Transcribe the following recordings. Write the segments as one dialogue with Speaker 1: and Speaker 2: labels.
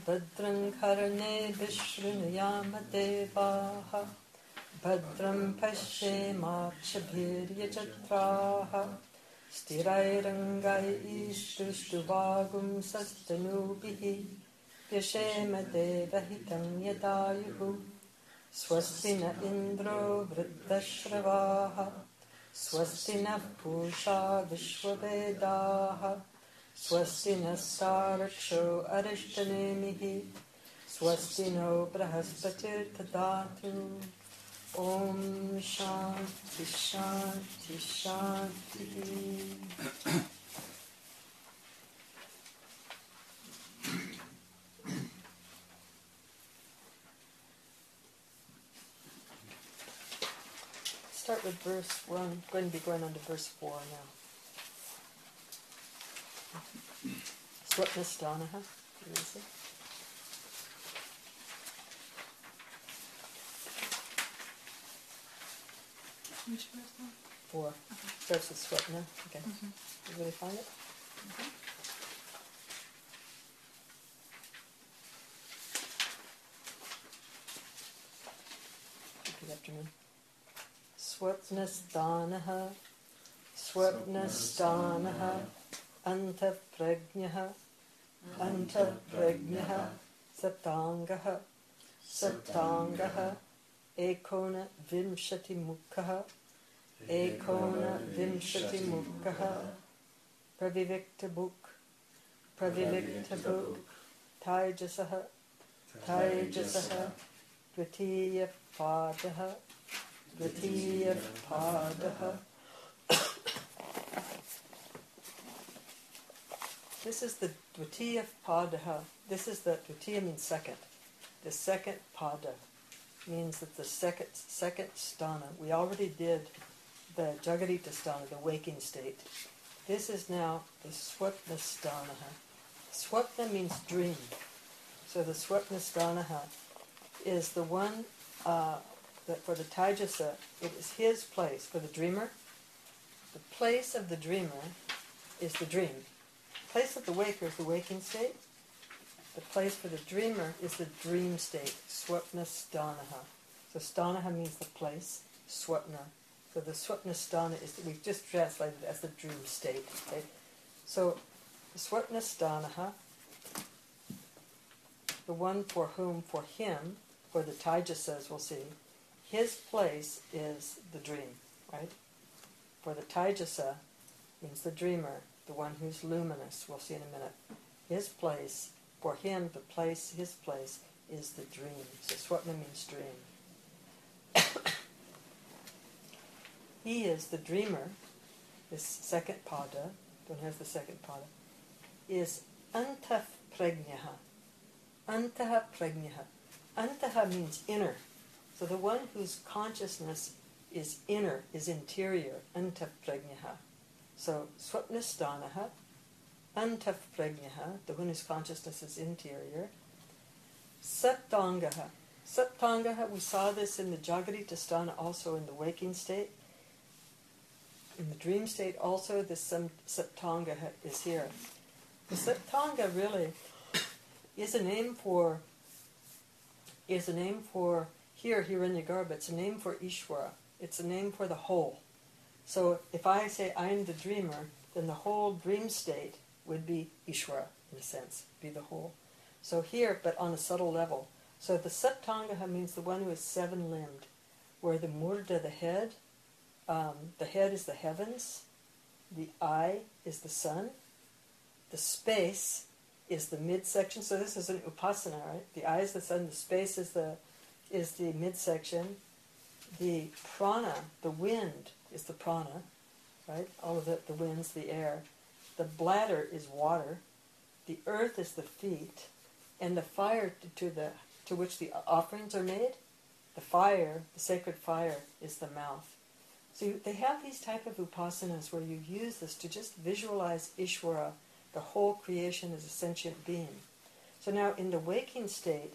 Speaker 1: Badran karne vishrunayama devaha Badram pashyemakshabhirya chatraha Sthirairangai ishtustuvagum sastanubihi Vyashema devahitam yadayuhu Swasti na indro vriddashravaha Swasti na pusha vishwavedaha Swasti nastaraksho arishtanemihi Swasti no brahaspatir tadatu Om Shanti Shanti Shanti. Start with verse 1. I'm going to be going on to verse 4 now. Swapnastanaha.
Speaker 2: Which verse now?
Speaker 1: 4. Okay. Starts with Swapna. Okay. Everybody find it? Repeat after me. Swapnastanaha. Swapnastanaha. Antaprajnaha. Antaprajnaha. Saptangaha. Saptangaha. Ekona vimshati mukhaha. Ekona vimshati mukhaha. Pravivikta buk. Pravivikta buk. Taijasaha. Taijasaha. Dvitiya padaha. Dvitiya padaha. This is the Dvitiya padaha. This is the Dvitiya means second. The second pada means that the second sthana. We already did the Jagarita sthana, the waking state. This is now the Swapna sthana. Swapna means dream. So the Swapna sthana is the one that for the Taijasa, it is his place. For the dreamer, the place of the dreamer is the dream. The place of the waker is the waking state. The place for the dreamer is the dream state, Swapna Sthanaha. So Sthanaha means the place, Swapna. So the Swapna Sthana is, we've just translated it as the dream state. Okay? So the Swapna Sthanaha, the one for whom, for him, for the Taijasas we'll see, his place is the dream, right? For the Taijasa means the dreamer, the one who's luminous, we'll see in a minute. His place, for him, the place, his place, is the dream. So Swapna means dream. He is the dreamer, this second pada, don't have the second pada, is antah prajnaha. Antah prajnaha. Antaha means inner. So the one whose consciousness is inner, is interior, antah prajnaha. So Swapnasthanaha, antah prajnaha, the one whose consciousness is interior. Saptangaha. Saptangaha, we saw this in the Jagarita sthana, also in the waking state. In the dream state also, this Saptangaha is here. The Saptanga really is a name for here, Hiranyagarbha, it's a name for Ishvara. It's a name for the whole. So if I say I'm the dreamer, then the whole dream state would be Ishvara, in a sense, be the whole. So here, but on a subtle level. So the Saptangaha means the one who is seven-limbed, where the Murda, the head is the heavens, the eye is the sun, the space is the midsection. So this is an upasana, right? The eye is the sun, the space is the midsection, the prana, the wind is the prana, right? All of it, the winds, the air. The bladder is water, the earth is the feet, and the fire to which the offerings are made, the fire, the sacred fire, is the mouth. So they have these type of upasanas where you use this to just visualize Ishvara, the whole creation as a sentient being. So now in the waking state,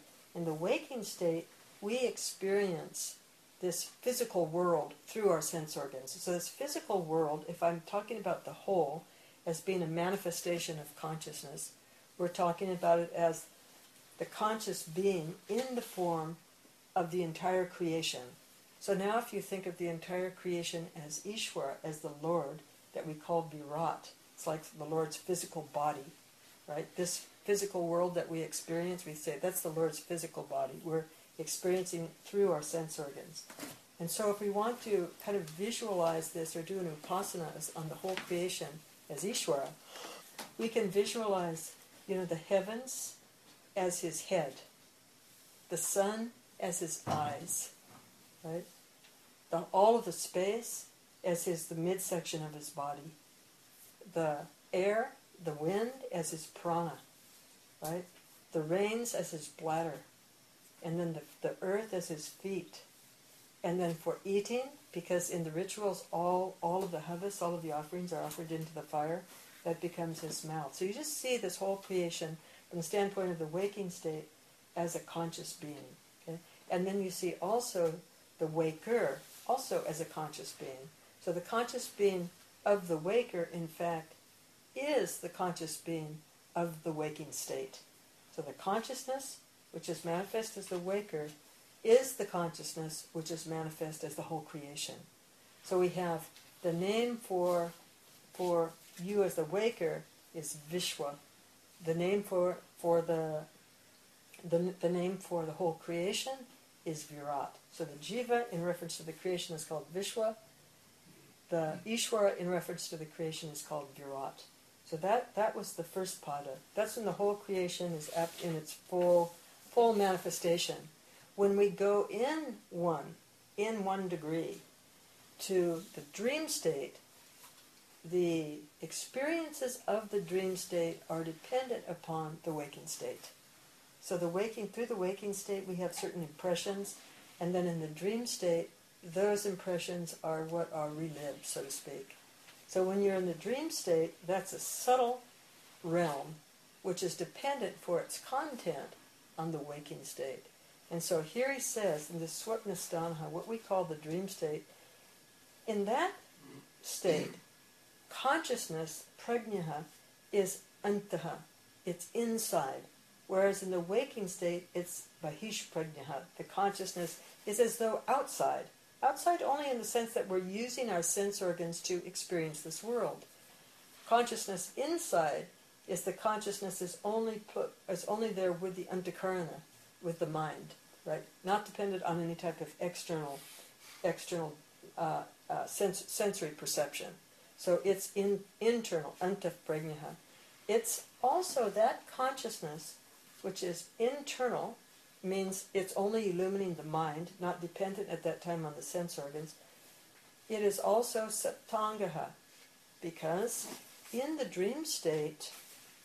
Speaker 1: we experience this physical world through our sense organs. So this physical world, if I'm talking about the whole as being a manifestation of consciousness, we're talking about it as the conscious being in the form of the entire creation. So now if you think of the entire creation as Ishvara, as the Lord, that we call Virat, it's like the Lord's physical body, right? This physical world that we experience, we say that's the Lord's physical body. We're experiencing through our sense organs. And so if we want to kind of visualize this or do an upasana on the whole creation as Ishvara, we can visualize, the heavens as his head, the sun as his eyes, right? All of the space as the midsection of his body, the air, the wind as his prana, right? The rains as his bladder, and then the earth as his feet. And then for eating, because in the rituals all of the havas, all of the offerings are offered into the fire, that becomes his mouth. So you just see this whole creation from the standpoint of the waking state as a conscious being. Okay? And then you see also the waker also as a conscious being. So the conscious being of the waker, in fact, is the conscious being of the waking state. So the consciousness, which is manifest as the waker, is the consciousness which is manifest as the whole creation. So we have the name for you as the waker is Vishwa. The name for the name for the whole creation is Virat. So the Jiva in reference to the creation is called Vishwa. The Ishvara in reference to the creation is called Virat. So that was the first pada. That's when the whole creation is in its full manifestation. When we go in one degree to the dream state, the experiences of the dream state are dependent upon the waking state. So through the waking state we have certain impressions, and then in the dream state, those impressions are what are relived, so to speak. So when you're in the dream state, that's a subtle realm which is dependent for its content on the waking state. And so here he says, in the Swapnastanha, what we call the dream state, in that state, consciousness, prajnaha, is antaha, it's inside. Whereas in the waking state, it's bahish prajnaha, the consciousness is as though outside. Outside only in the sense that we're using our sense organs to experience this world. Consciousness inside is the consciousness is only there with the antakarana, with the mind, right? Not dependent on any type of external sensory perception. So it's internal, antah-prajnaha. It's also that consciousness, which is internal, means it's only illumining the mind, not dependent at that time on the sense organs. It is also saptangaha, because in the dream state,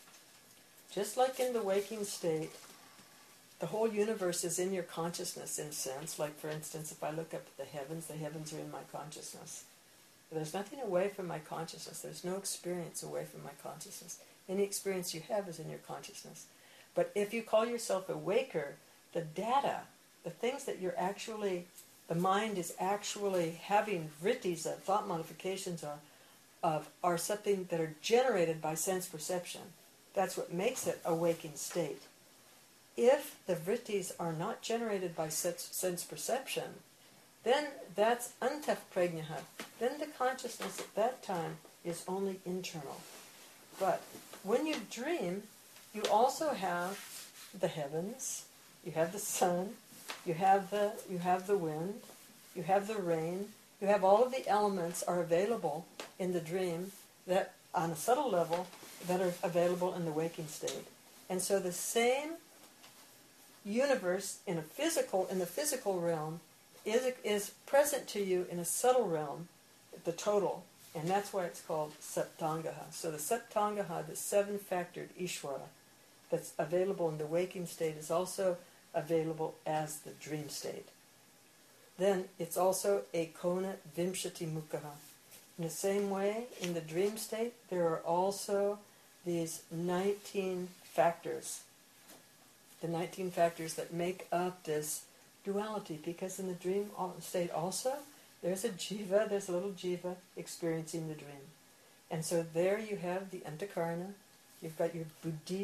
Speaker 1: just like in the waking state, the whole universe is in your consciousness in a sense. Like, for instance, if I look up at the heavens are in my consciousness. There's nothing away from my consciousness. There's no experience away from my consciousness. Any experience you have is in your consciousness. But if you call yourself a waker, the data, the things that the mind is actually having vrittis, thought modifications are something that are generated by sense perception. That's what makes it a waking state. If the vrittis are not generated by sense perception, then that's antah-prajnaha. Then the consciousness at that time is only internal. But when you dream, you also have the heavens, you have the sun, you have the wind, you have the rain, you have all of the elements are available in the dream that on a subtle level that are available in the waking state. And so the same universe in the physical realm is present to you in a subtle realm, the total, and that's why it's called Saptangaha. So the Saptangaha, the seven-factored Ishvara, that's available in the waking state is also available as the dream state. Then it's also Ekona Vimshati Mukhaha. In the same way, in the dream state, there are also these 19 factors. The 19 factors that make up this duality, because in the dream state also, there's a little jiva experiencing the dream. And so there you have the antakarana, you've got your buddhi,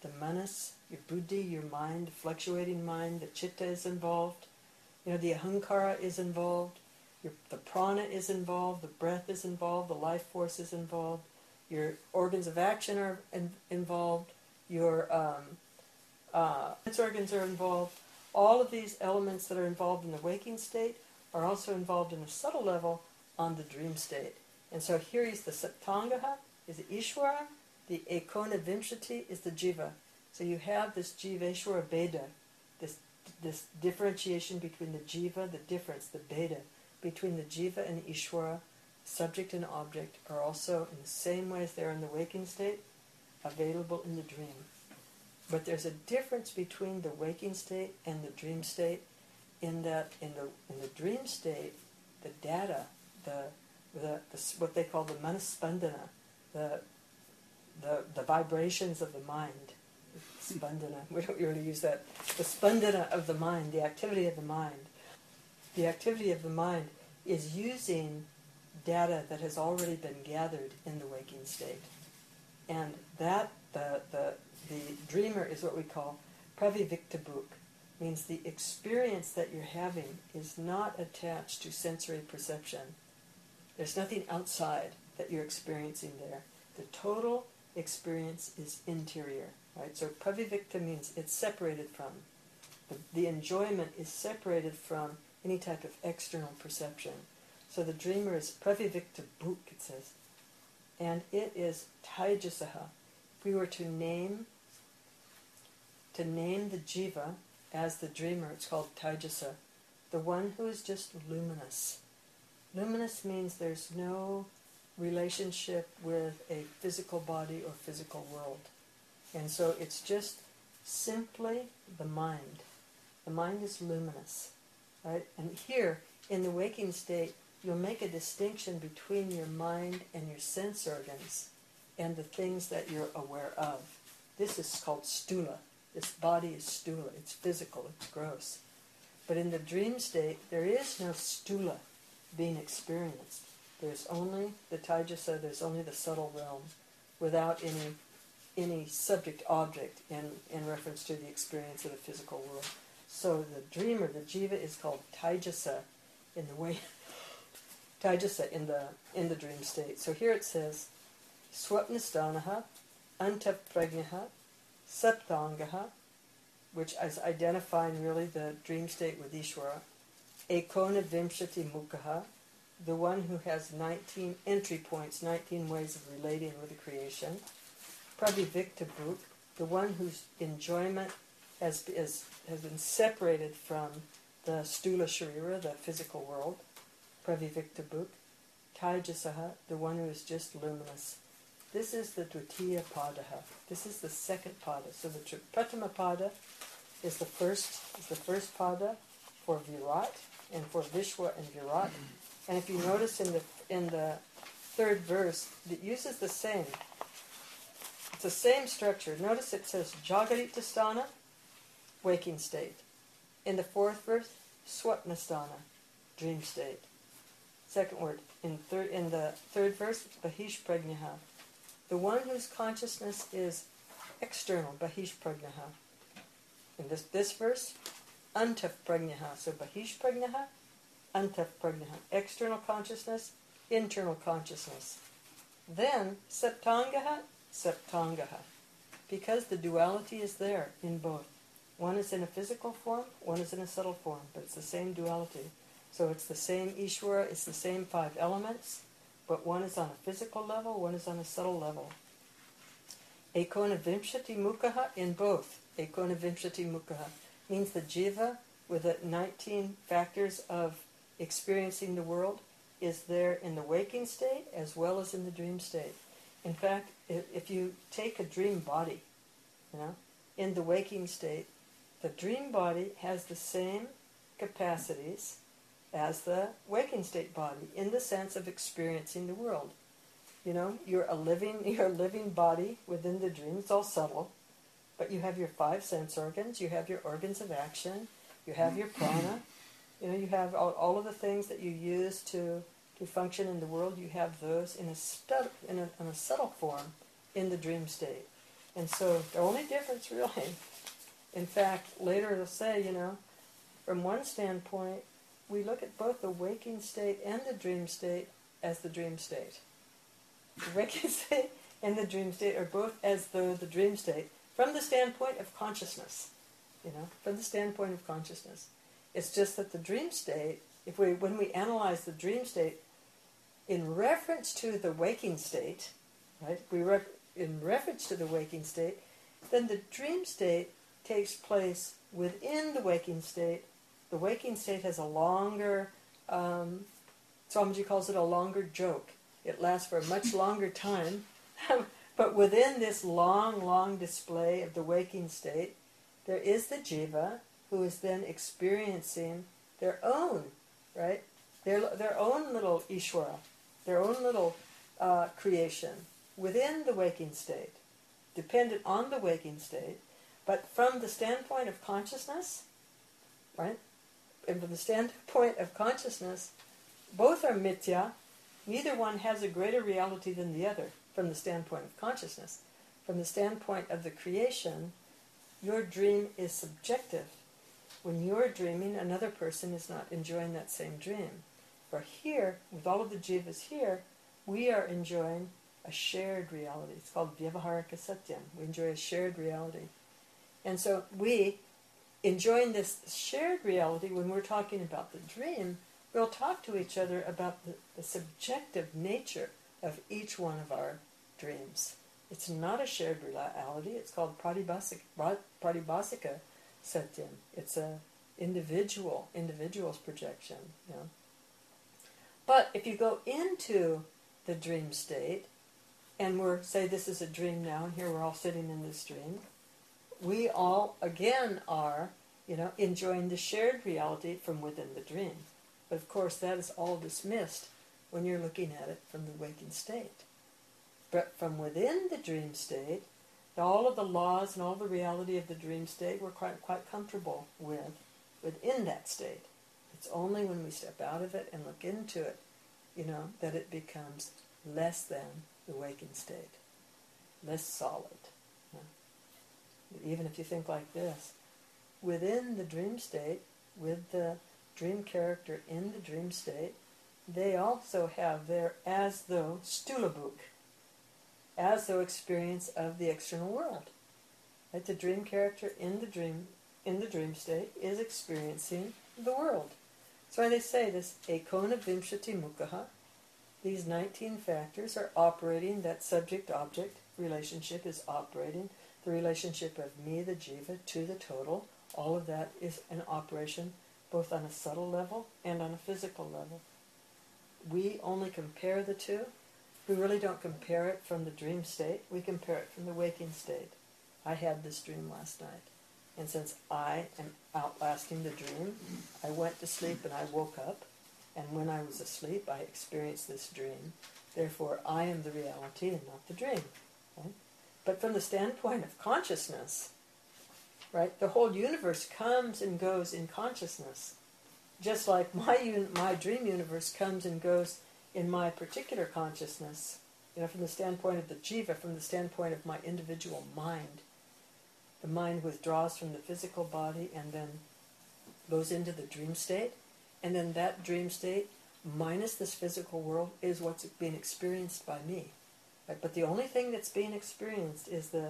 Speaker 1: the manas, your buddhi, your mind, the fluctuating mind, the chitta is involved. The ahankara is involved. The prana is involved. The breath is involved. The life force is involved. Your organs of action are involved. Your sense organs are involved. All of these elements that are involved in the waking state are also involved in a subtle level on the dream state. And so here is the Saptangaha, is the Ishvara, the Ekona Vimshati is the Jiva. So you have this Jiveshwara Beda, this differentiation between the Jiva, the difference, the Beda, between the Jiva and the Ishvara, subject and object, are also in the same way as they are in the waking state, available in the dream. But there's a difference between the waking state and the dream state, in that in the dream state, the data, the what they call the manaspandana, the vibrations of the mind, spandana, we don't really use that, the spandana of the mind, the activity of the mind. The activity of the mind is using data that has already been gathered in the waking state. And that, the dreamer is what we call praviviktabhuk, means the experience that you're having is not attached to sensory perception. There's nothing outside that you're experiencing there. The total experience is interior, right? So pravivikta means it's separated from. The enjoyment is separated from any type of external perception. So the dreamer is praviviktabhuk, it says. And it is taijasaha. If we were to name the jiva as the dreamer, it's called taijasa, the one who is just luminous. Luminous means there's no relationship with a physical body or physical world. And so it's just simply the mind. The mind is luminous, right? And here, in the waking state, you'll make a distinction between your mind and your sense organs and the things that you're aware of. This is called stula. This body is stula. It's physical. It's gross. But in the dream state, there is no stula being experienced. There's only the taijasa, there's only the subtle realm, without any subject-object in reference to the experience of the physical world. So the dreamer, the jiva, is called taijasa in the way taijasa in the dream state. So here it says, swapnistanaha, antaprajnaha, saptangaha, which is identifying really the dream state with Ishvara, ekona vimshati mukhaha, the one who has 19 entry points, 19 ways of relating with the creation, praviviktabhuk, the one whose enjoyment has been separated from the stula sharira, the physical world, praviviktabhuk, taijasaha, the one who is just luminous. This is the dvitiya padaha. This is the second pada. So the pratama pada is the first pada for virat and for vishwa and virat. And if you notice in the third verse, it uses the same. It's the same structure. Notice it says jagaritasthana, waking state. In the fourth verse, swapnasthana, dream state. Second word, in the third verse, bahishprajnaha, the one whose consciousness is external, bahishprajnaha. In this verse, antavprajnaha, so bahishprajnaha, antavprajnaha, external consciousness, internal consciousness. Then saptangaha, saptangaha, because the duality is there in both. One is in a physical form, one is in a subtle form, but it's the same duality. So it's the same Ishvara, it's the same 5 elements, but one is on a physical level, one is on a subtle level. Ekona vimshati mukhaha in both. Ekona vimshati mukhaha means the jiva with the 19 factors of experiencing the world is there in the waking state as well as in the dream state. In fact, if you take a dream body, in the waking state, the dream body has the same capacities as the waking state body in the sense of experiencing the world. You're a living body within the dream. It's all subtle, but you have your 5 sense organs, you have your organs of action, you have your prana, you have all of the things that you use to function in the world. You have those in a subtle form in the dream state. And so the only difference really, in fact, later it'll say, from one standpoint, we look at both the waking state and the dream state as the dream state. The waking state and the dream state are both as though the dream state, from the standpoint of consciousness. From the standpoint of consciousness. It's just that the dream state, when we analyze the dream state in reference to the waking state, right? In reference to the waking state, then the dream state takes place within the waking state. The waking state has a longer, Swamiji calls it a longer joke. It lasts for a much longer time. But within this long, long display of the waking state, there is the jiva who is then experiencing their own, right? Their own little Ishvara, their own little creation within the waking state, dependent on the waking state, but from the standpoint of consciousness, right? And from the standpoint of consciousness, both are mithya. Neither one has a greater reality than the other from the standpoint of consciousness. From the standpoint of the creation, your dream is subjective. When you're dreaming, another person is not enjoying that same dream. For here, with all of the jivas here, we are enjoying a shared reality. It's called Vyavaharika Satyam. We enjoy a shared reality. And so we, enjoying this shared reality, when we're talking about the dream, we'll talk to each other about the subjective nature of each one of our dreams. It's not a shared reality. It's called Pratibhasika Satyam. It's a individual's projection. But if you go into the dream state, and say this is a dream now, and here we're all sitting in this dream, we all again are, enjoying the shared reality from within the dream. But of course that is all dismissed when you're looking at it from the waking state. But from within the dream state, all of the laws and all the reality of the dream state we're quite comfortable within that state. It's only when we step out of it and look into it, that it becomes less than the waking state, less solid. Even if you think like this, within the dream state, with the dream character in the dream state, they also have their as though stulabuk, as though experience of the external world. Right? The dream character in the dream state is experiencing the world. So when they say this ekona vimshati mukhaha, these 19 factors are operating, that subject-object relationship is operating, the relationship of me, the jiva, to the total, all of that is an operation both on a subtle level and on a physical level. We only compare the two. We really don't compare it from the dream state. We compare it from the waking state. I had this dream last night. And since I am outlasting the dream, I went to sleep and I woke up. And when I was asleep, I experienced this dream. Therefore, I am the reality and not the dream. Right? But from the standpoint of consciousness, right, the whole universe comes and goes in consciousness. Just like my dream universe comes and goes in my particular consciousness, from the standpoint of the jiva, from the standpoint of my individual mind. The mind withdraws from the physical body and then goes into the dream state. And then that dream state, minus this physical world, is what's being experienced by me. Right? But the only thing that's being experienced is the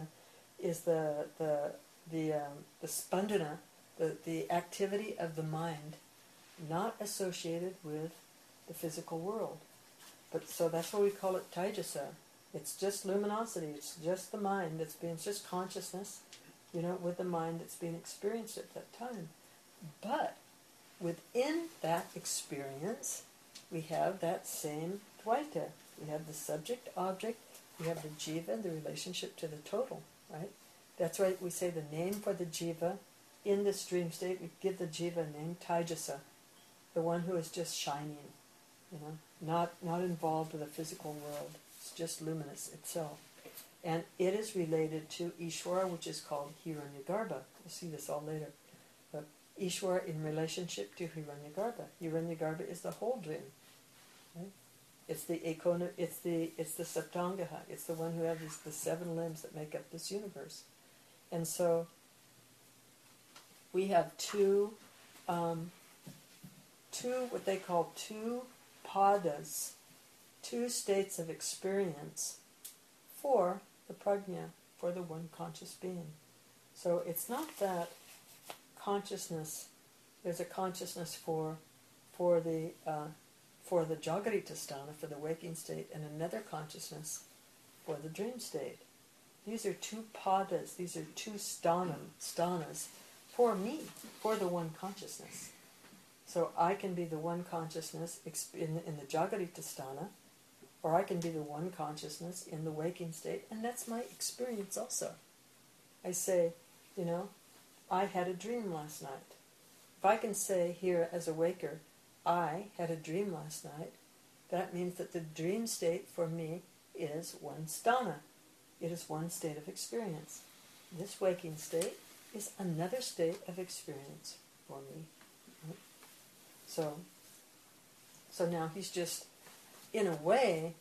Speaker 1: spandana, the activity of the mind, not associated with the physical world. But so that's why we call it taijasa. It's just luminosity. It's just the mind it's just consciousness, with the mind that's being experienced at that time. But within that experience, we have that same dvaita. We have the subject-object, we have the jiva, the relationship to the total, right? That's why we say the name for the jiva in this dream state, we give the jiva a name, taijasa, the one who is just shining, not involved with the physical world. It's just luminous itself. And it is related to Ishvara, which is called Hiranyagarbha. We'll see this all later. But Ishvara in relationship to Hiranyagarbha. Hiranyagarbha is the whole dream. Right? It's the Ekona, it's the Saptangaha. It's the one who has the 7 limbs that make up this universe. And so we have two what they call 2 padas, 2 states of experience for the prajna, for the one conscious being. So it's not that consciousness, there's a consciousness for the Jagarita sthana, for the waking state, and another consciousness for the dream state. These are 2 padas, these are 2 sthanas for me, for the one consciousness. So I can be the one consciousness in the Jagarita sthana, or I can be the one consciousness in the waking state, and that's my experience also. I say, I had a dream last night. If I can say here as a waker, I had a dream last night, that means that the dream state for me is one sthana. It is one state of experience. This waking state is another state of experience for me. Right? So now he's just, in a way,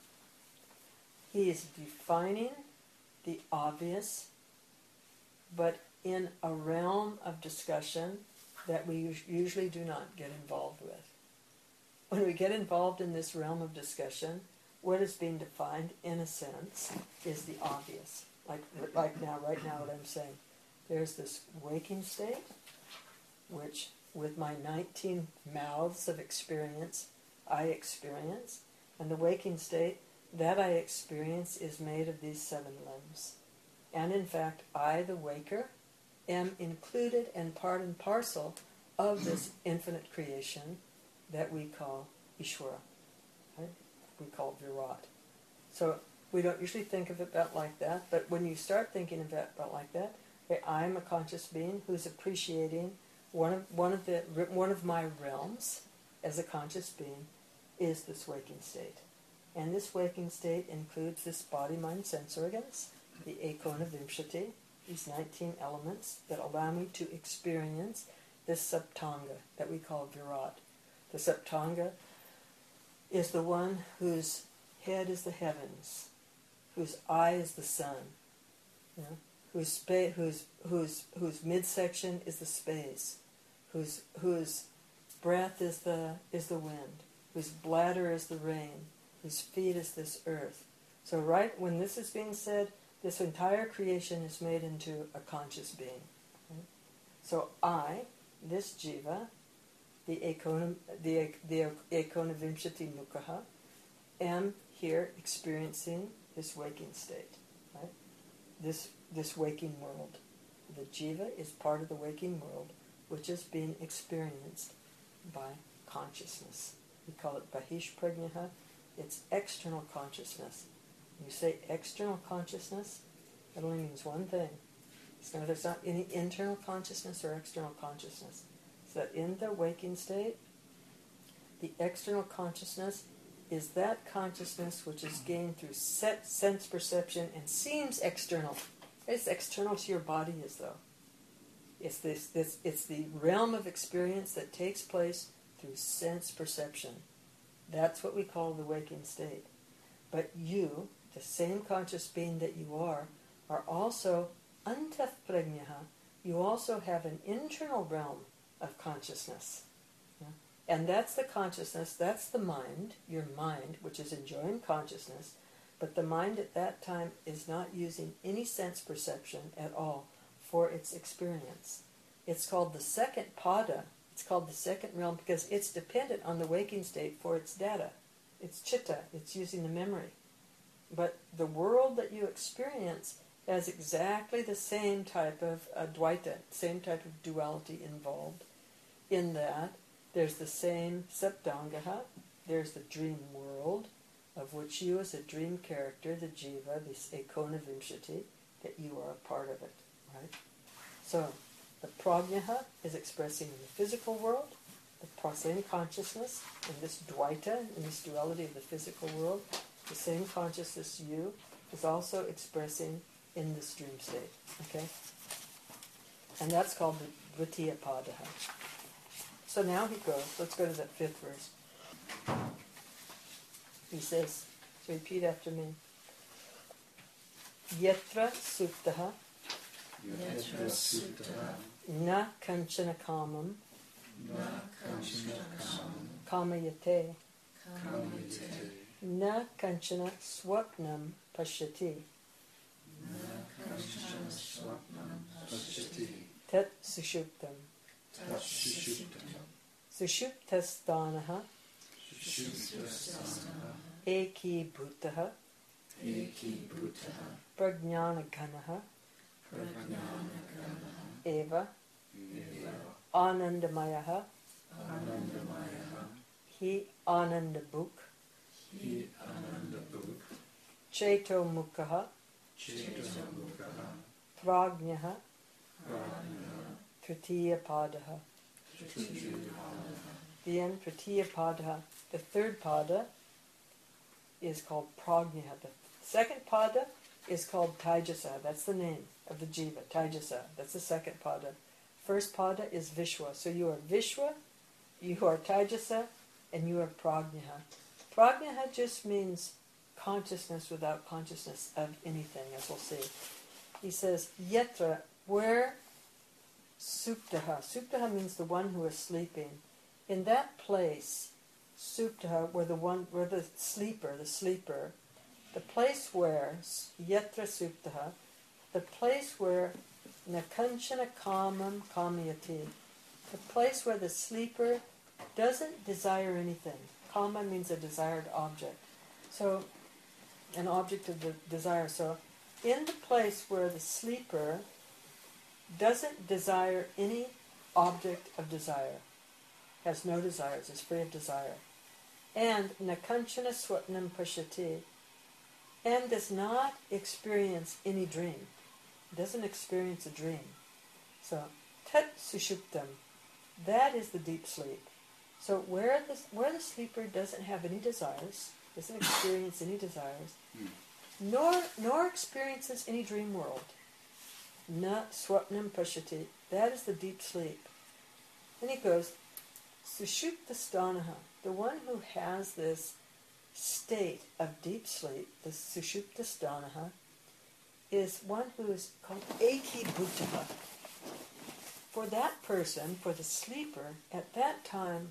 Speaker 1: he is defining the obvious, but in a realm of discussion that we usually do not get involved with. When we get involved in this realm of discussion, what is being defined, in a sense, is the obvious. Like right now what I'm saying. There's this waking state, which with my 19 mouths of experience, I experience, and the waking state that I experience is made of these 7 limbs. And in fact, I, the waker, am included and part and parcel of this infinite creation that we call Ishvara, right? We call Virat. So we don't usually think of it about like that, but when you start thinking of it about like that, okay, I'm a conscious being who's appreciating one of my realms as a conscious being is this waking state. And this waking state includes this body, mind, sense organs, the Ekona Vimshati, these 19 elements that allow me to experience this Saptanga that we call Virat. The Saptanga is the one whose head is the heavens, whose eye is the sun, whose midsection is the space, whose breath is the wind, whose bladder is the rain, whose feet is this earth. So right when this is being said, this entire creation is made into a conscious being. Right? So I, this jiva, the Ekona Vimshati Mukha, am here experiencing this waking state. Right? This waking world. The jiva is part of the waking world, which is being experienced by consciousness. We call it Bahish Prajnaha. It's external consciousness. When you say external consciousness, that only means one thing. There's not any internal consciousness or external consciousness. So that in the waking state, the external consciousness is that consciousness which is gained through sense perception and seems external. It's external to your body as though. It's the realm of experience that takes place through sense perception. That's what we call the waking state. But you, the same conscious being that you are also antah prajnaha. You also have an internal realm of consciousness. And that's the consciousness, that's the mind, your mind, which is enjoying consciousness, but the mind at that time is not using any sense perception at all for its experience. It's called the second pada, it's called the second realm because it's dependent on the waking state for its data. It's chitta, it's using the memory. But the world that you experience has exactly the same type of dvaita, same type of duality involved, in that there's the same Saptangaha, there's the dream world, of which you as a dream character, the jiva, this Ekona Vimshati, that you are a part of it, right? So, the prajnaha is expressing in the physical world, the same consciousness, in this dvaita, in this duality of the physical world, the same consciousness you is also expressing in this dream state, okay? And that's called the Dvitiya Padaha. So now he goes, let's go to that 5th verse. He says, so repeat after me. Yatra suptaha
Speaker 3: Yatra Sutta
Speaker 1: na kanchana kamam
Speaker 3: Na Kanchana
Speaker 1: kamayate
Speaker 3: Kamayate
Speaker 1: na kanchana swapnam pashyati
Speaker 3: Kanchana Swapnam Pashyati
Speaker 1: tat sushuptam.
Speaker 3: Tat Sushuptam
Speaker 1: Sushuptastanaha
Speaker 3: Sushuptasthana
Speaker 1: eki bhutaha
Speaker 3: Eki Bhutaha
Speaker 1: prajnanaganaha
Speaker 3: Prajnanaganaha
Speaker 1: eva
Speaker 3: Eva
Speaker 1: anandamayaha
Speaker 3: Anandamayaha
Speaker 1: hi anandabhuk
Speaker 3: Hi Anandabhuk
Speaker 1: cheto mukhaha
Speaker 3: Chetamukhaha
Speaker 1: prajnaha
Speaker 3: Prajnaha
Speaker 1: tritiya padaha.
Speaker 3: Tritiyapadaha
Speaker 1: The end, tritiya padaha. The third pada is called prajnaha. The second pada is called taijasa. That's the name of the jiva, taijasa. That's the second pada. First pada is vishwa. So you are vishwa, you are taijasa, and you are prajnaha. Prajnaha just means consciousness without consciousness of anything, as we'll see. He says, yatra, where suptaha. Suptaha means the one who is sleeping. In that place, suptaha, where the sleeper, the place where yatra suptaha, the place where nakanchana kamam kamayati, the place where the sleeper doesn't desire anything. Kama means a desired object. So, an object of the desire. So, in the place where the sleeper doesn't desire any object of desire, has no desires, is free of desire, and nakanchana swapnam pashyati, and does not experience any dream, doesn't experience a dream. So, tat sushuptam, that is the deep sleep. So where the sleeper doesn't have any desires, doesn't experience any desires, nor experiences any dream world, na swapnam pashyati, that is the deep sleep. Then he goes, sushuptasthanaha, the one who has this state of deep sleep, the sushuptasthanaha, is one who is called eki bhutaha. For that person, for the sleeper, at that time,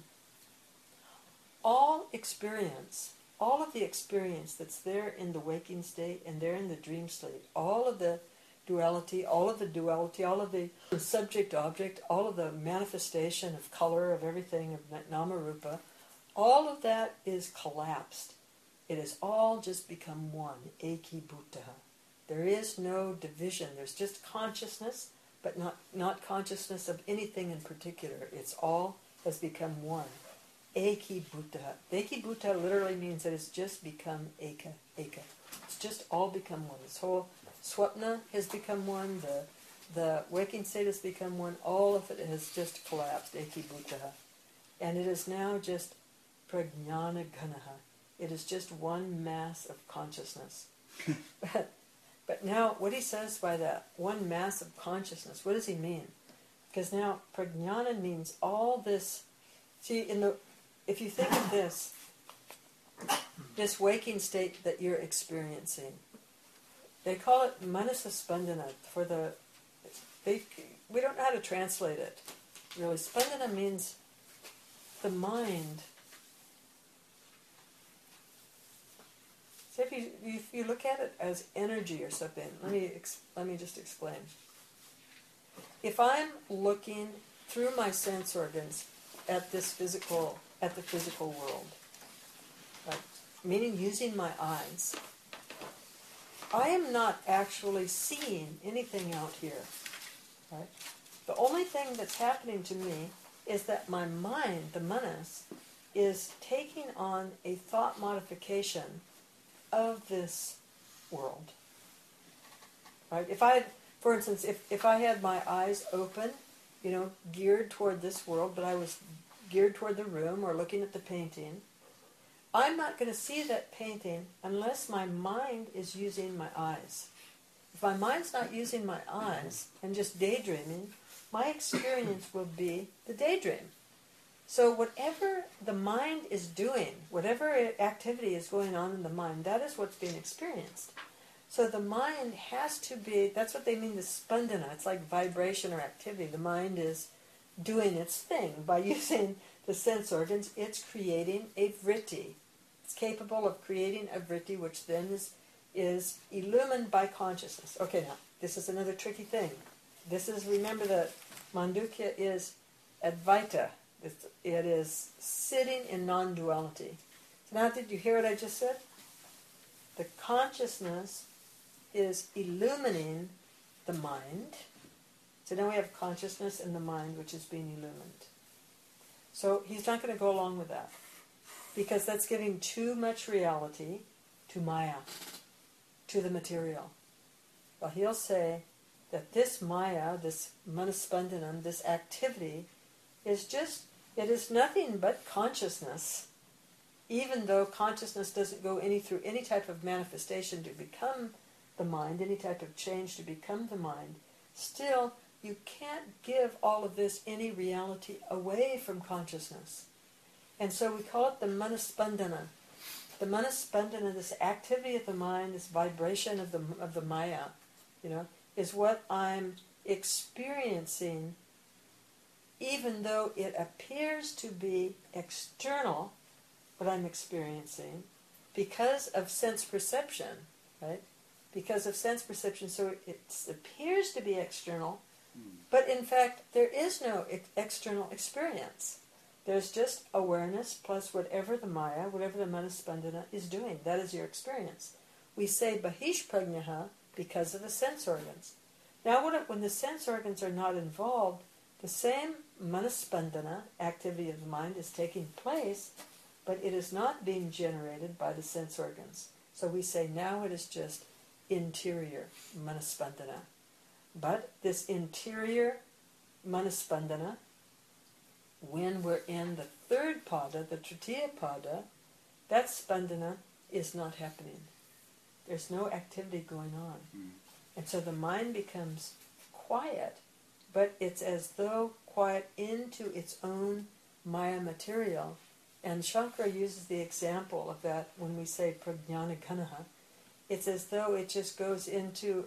Speaker 1: all of the experience that's there in the waking state and there in the dream state, all of the duality, all of the subject-object, all of the manifestation of color, of everything, of nama-rupa, all of that is collapsed. It has all just become one, eki bhutaha. There is no division. There's just consciousness, but not consciousness of anything in particular. It's all has become one. Eki bhutaha. Eki bhutaha literally means that it's just become eka. It's just all become one. This whole swapna has become one. The waking state has become one. All of it has just collapsed. Eki bhutaha. And it is now just prajnana ganaha. It is just one mass of consciousness. But now, what he says by that, one mass of consciousness, what does he mean? Because now, prajnana means all this. See, if you think of this waking state that you're experiencing, they call it manasa spandana. We don't know how to translate it. Really, spandana means the mind. So if you look at it as energy or something, let me just explain. If I'm looking through my sense organs at the physical world, right, meaning using my eyes, I am not actually seeing anything out here. Right? The only thing that's happening to me is that my mind, the manas, is taking on a thought modification of this world. Right? For instance, if I had my eyes open, geared toward this world, but I was geared toward the room or looking at the painting, I'm not going to see that painting unless my mind is using my eyes. If my mind's not using my eyes and just daydreaming, my experience will be the daydream. So whatever the mind is doing, whatever activity is going on in the mind, that is what's being experienced. So the mind has to be, that's what they mean, the spandana. It's like vibration or activity. The mind is doing its thing. By using the sense organs, it's creating a vritti. It's capable of creating a vritti, which then is illumined by consciousness. Okay, now, this is another tricky thing. This is, remember that Mandukya is Advaita. It is sitting in non-duality. So now, did you hear what I just said? The consciousness is illumining the mind. So now we have consciousness and the mind, which is being illumined. So he's not going to go along with that, because that's giving too much reality to Maya, to the material. Well, he'll say that this Maya, this Manaspandanam, this activity, is just, it is nothing but consciousness. Even though consciousness doesn't go through any type of manifestation to become the mind, any type of change to become the mind, still you can't give all of this any reality away from consciousness. And so we call it the Manaspandana. The Manaspandana, this activity of the mind, this vibration of the Maya, is what I'm experiencing, even though it appears to be external, what I'm experiencing, because of sense perception, right? Because of sense perception, so it appears to be external, but in fact there is no external experience. There's just awareness plus whatever the Maya, whatever the Manaspandana is doing. That is your experience. We say Bahish Prajnaha because of the sense organs. Now when the sense organs are not involved, the same Manaspandana, activity of the mind, is taking place, but it is not being generated by the sense organs. So we say now it is just interior Manaspandana. But this interior Manaspandana, when we're in the third pada, the Tritiya pada, that spandana is not happening. There's no activity going on. And so the mind becomes quiet, but it's as though quiet into its own Maya material. And Shankara uses the example of that when we say prajnana kanaha. It's as though it just goes into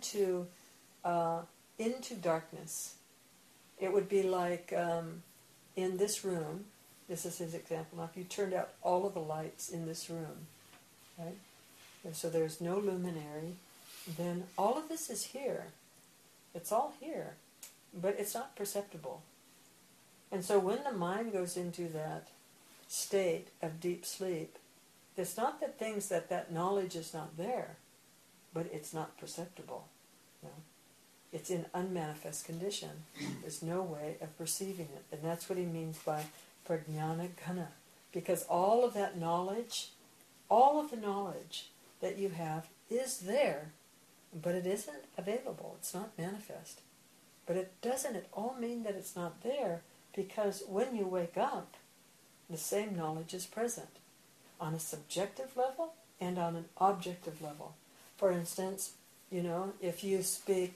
Speaker 1: darkness. It would be like in this room, this is his example. Now if you turned out all of the lights in this room, right? And so there's no luminary, then all of this is here. It's all here, but it's not perceptible. And so when the mind goes into that state of deep sleep, it's not that knowledge is not there, but it's not perceptible. It's in unmanifest condition. There's no way of perceiving it. And that's what he means by prajnana ghana. Because all of that knowledge, all of the knowledge that you have is there, but it isn't available. It's not manifest. But it doesn't at all mean that it's not there, because when you wake up, the same knowledge is present on a subjective level and on an objective level. For instance, if you speak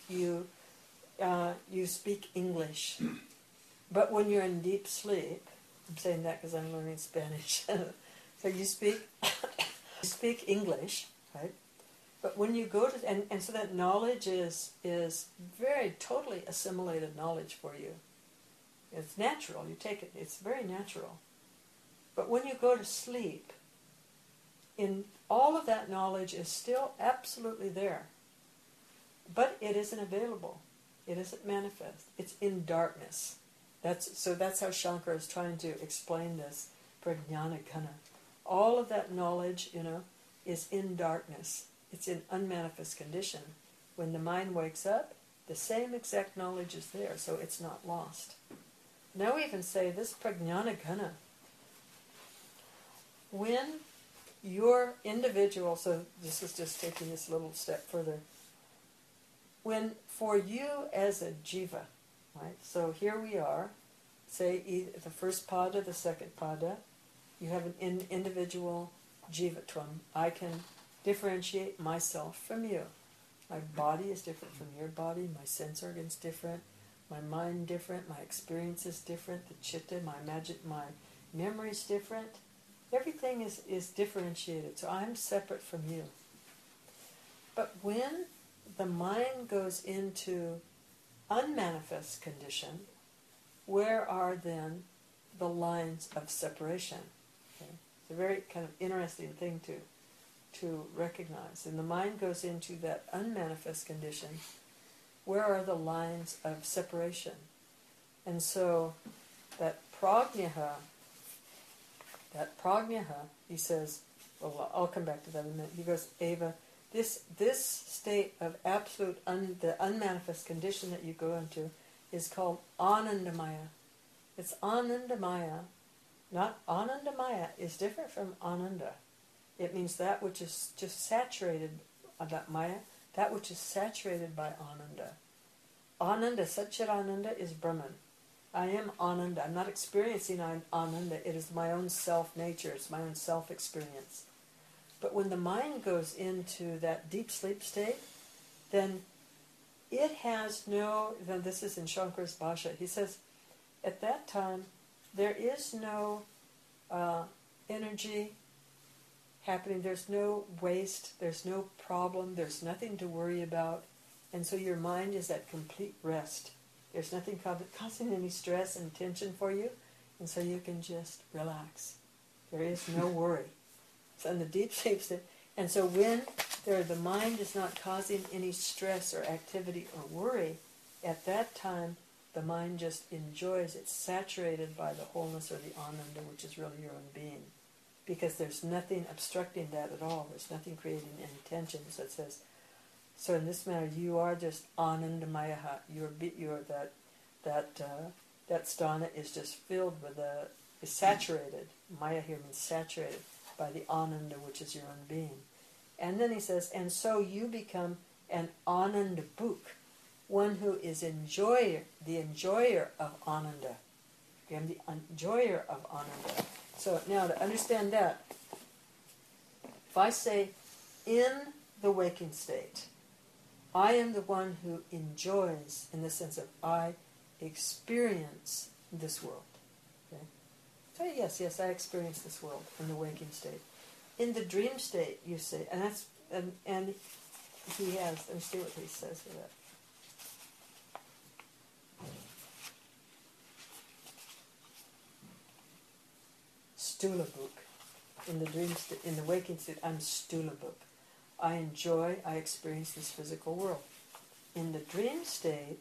Speaker 1: English, but when you're in deep sleep, I'm saying that because I'm learning Spanish. So you speak English, right? But when you go to, and so that knowledge is very totally assimilated knowledge for you. It's natural. You take it. It's very natural. But when you go to sleep, in all of that knowledge is still absolutely there. But it isn't available. It isn't manifest. It's in darkness. That's how Shankara is trying to explain this prajnana ghana. All of that knowledge, is in darkness. It's in unmanifest condition. When the mind wakes up, the same exact knowledge is there, so it's not lost. Now we even say this prajnana ghana. When your individual, so this is just taking this little step further, when for you as a jiva, right, so here we are, say the first pada, the second pada, you have an individual jivatvam. I can differentiate myself from you. My body is different from your body, my sense organ's different, my mind different, my experience is different, the chitta, my memory is different. Everything is differentiated, so I'm separate from you. But when the mind goes into unmanifest condition, where are then the lines of separation? Okay? It's a very kind of interesting thing to recognize. And the mind goes into that unmanifest condition, where are the lines of separation? And so that prajnaha, he says, well, I'll come back to that in a minute. He goes, Eva, this state of absolute, the unmanifest condition that you go into is called Anandamaya. It's Anandamaya. Not Anandamaya is different from Ananda. It means that which is just saturated, that Maya, that which is saturated by Ananda. Ananda, Satchidananda is Brahman. I am Ananda. I'm not experiencing Ananda. It is my own self-nature. It's my own self-experience. But when the mind goes into that deep sleep state, then it has no, then this is in Shankara's Bhasha, he says, at that time, there is no energy happening, there's no waste, there's no problem, there's nothing to worry about, and so your mind is at complete rest. There's nothing causing any stress and tension for you, and so you can just relax. There is no worry. It's in the deep sleep state. And so when the mind is not causing any stress or activity or worry, at that time the mind just enjoys, it's saturated by the wholeness or the Ananda, which is really your own being. Because there's nothing obstructing that at all. There's nothing creating any tension. So it says, so in this manner you are just Anandamayaha. That sthana is just filled with is saturated. Maya here means saturated by the Ananda, which is your own being. And then he says, and so you become an Ananda Bhuk, one who is the enjoyer of Ananda. You become the enjoyer of Ananda. So now to understand that, if I say, in the waking state, I am the one who enjoys, in the sense of I experience this world. Okay? So yes, I experience this world in the waking state. In the dream state, you say, and he has, let me see what he says for that. Stula Bhuk. In the dream state, in the waking state, I'm Stula Bhuk. I experience this physical world. In the dream state,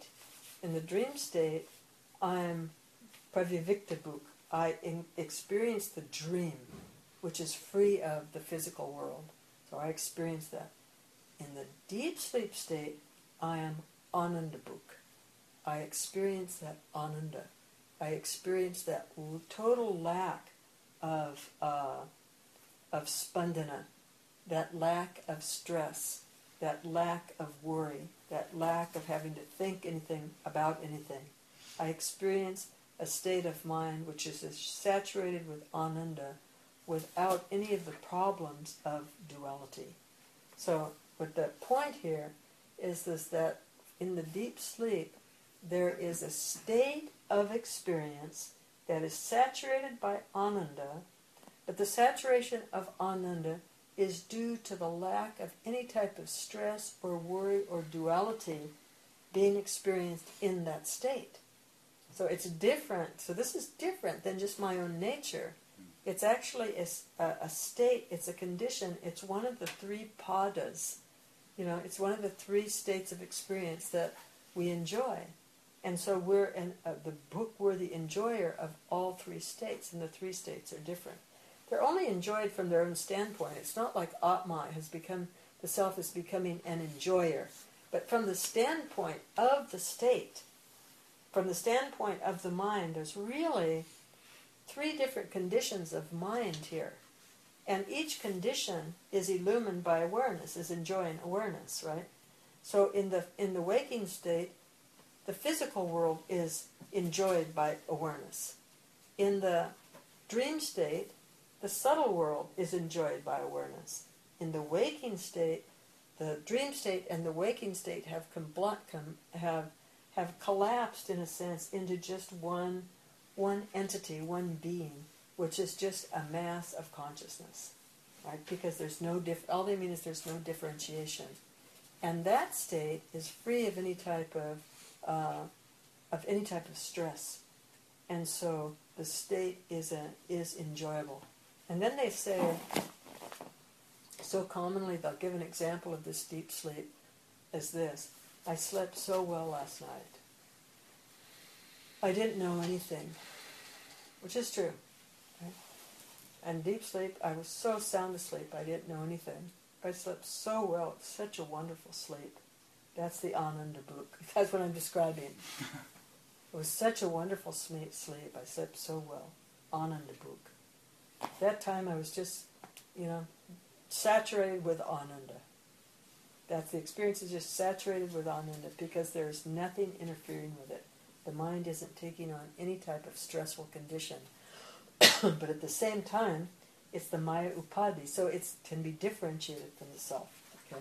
Speaker 1: I'm Pravivikta Bhuk. I experience the dream, which is free of the physical world. So I experience that. In the deep sleep state, I am Ananda Bhuk. I experience that Ananda. I experience that total lack of spandana, that lack of stress, that lack of worry, that lack of having to think anything about anything. I experience a state of mind which is saturated with Ananda without any of the problems of duality. So, but the point here is that in the deep sleep, there is a state of experience that is saturated by Ananda, but the saturation of Ananda is due to the lack of any type of stress or worry or duality being experienced in that state. So it's different. So this is different than just my own nature. It's actually a state, it's a condition, it's one of the three padas. It's one of the three states of experience that we enjoy. And so we're we're the enjoyer of all three states, and the three states are different. They're only enjoyed from their own standpoint. It's not like Atma the self is becoming an enjoyer. But from the standpoint of the state, from the standpoint of the mind, there's really three different conditions of mind here. And each condition is illumined by awareness, is enjoying awareness, right? So in the waking state, the physical world is enjoyed by awareness. In the dream state, the subtle world is enjoyed by awareness. In the waking state, the dream state and the waking state have have collapsed, in a sense, into just one entity, one being, which is just a mass of consciousness, right? Because there's no all they mean is there's no differentiation, and that state is free of any type of stress, and so the state is enjoyable. And then they say, so commonly they'll give an example of this deep sleep as this: I slept so well last night. I didn't know anything, which is true. Right? And deep sleep, I was so sound asleep, I didn't know anything. I slept so well, it was such a wonderful sleep. That's the Ananda book. That's what I'm describing. It was such a wonderful sleep. I slept so well. Ananda book. That time I was just, saturated with Ananda. That's the experience, is just saturated with Ananda because there's nothing interfering with it. The mind isn't taking on any type of stressful condition. But at the same time, it's the Maya Upadhi, so it can be differentiated from the self. Okay.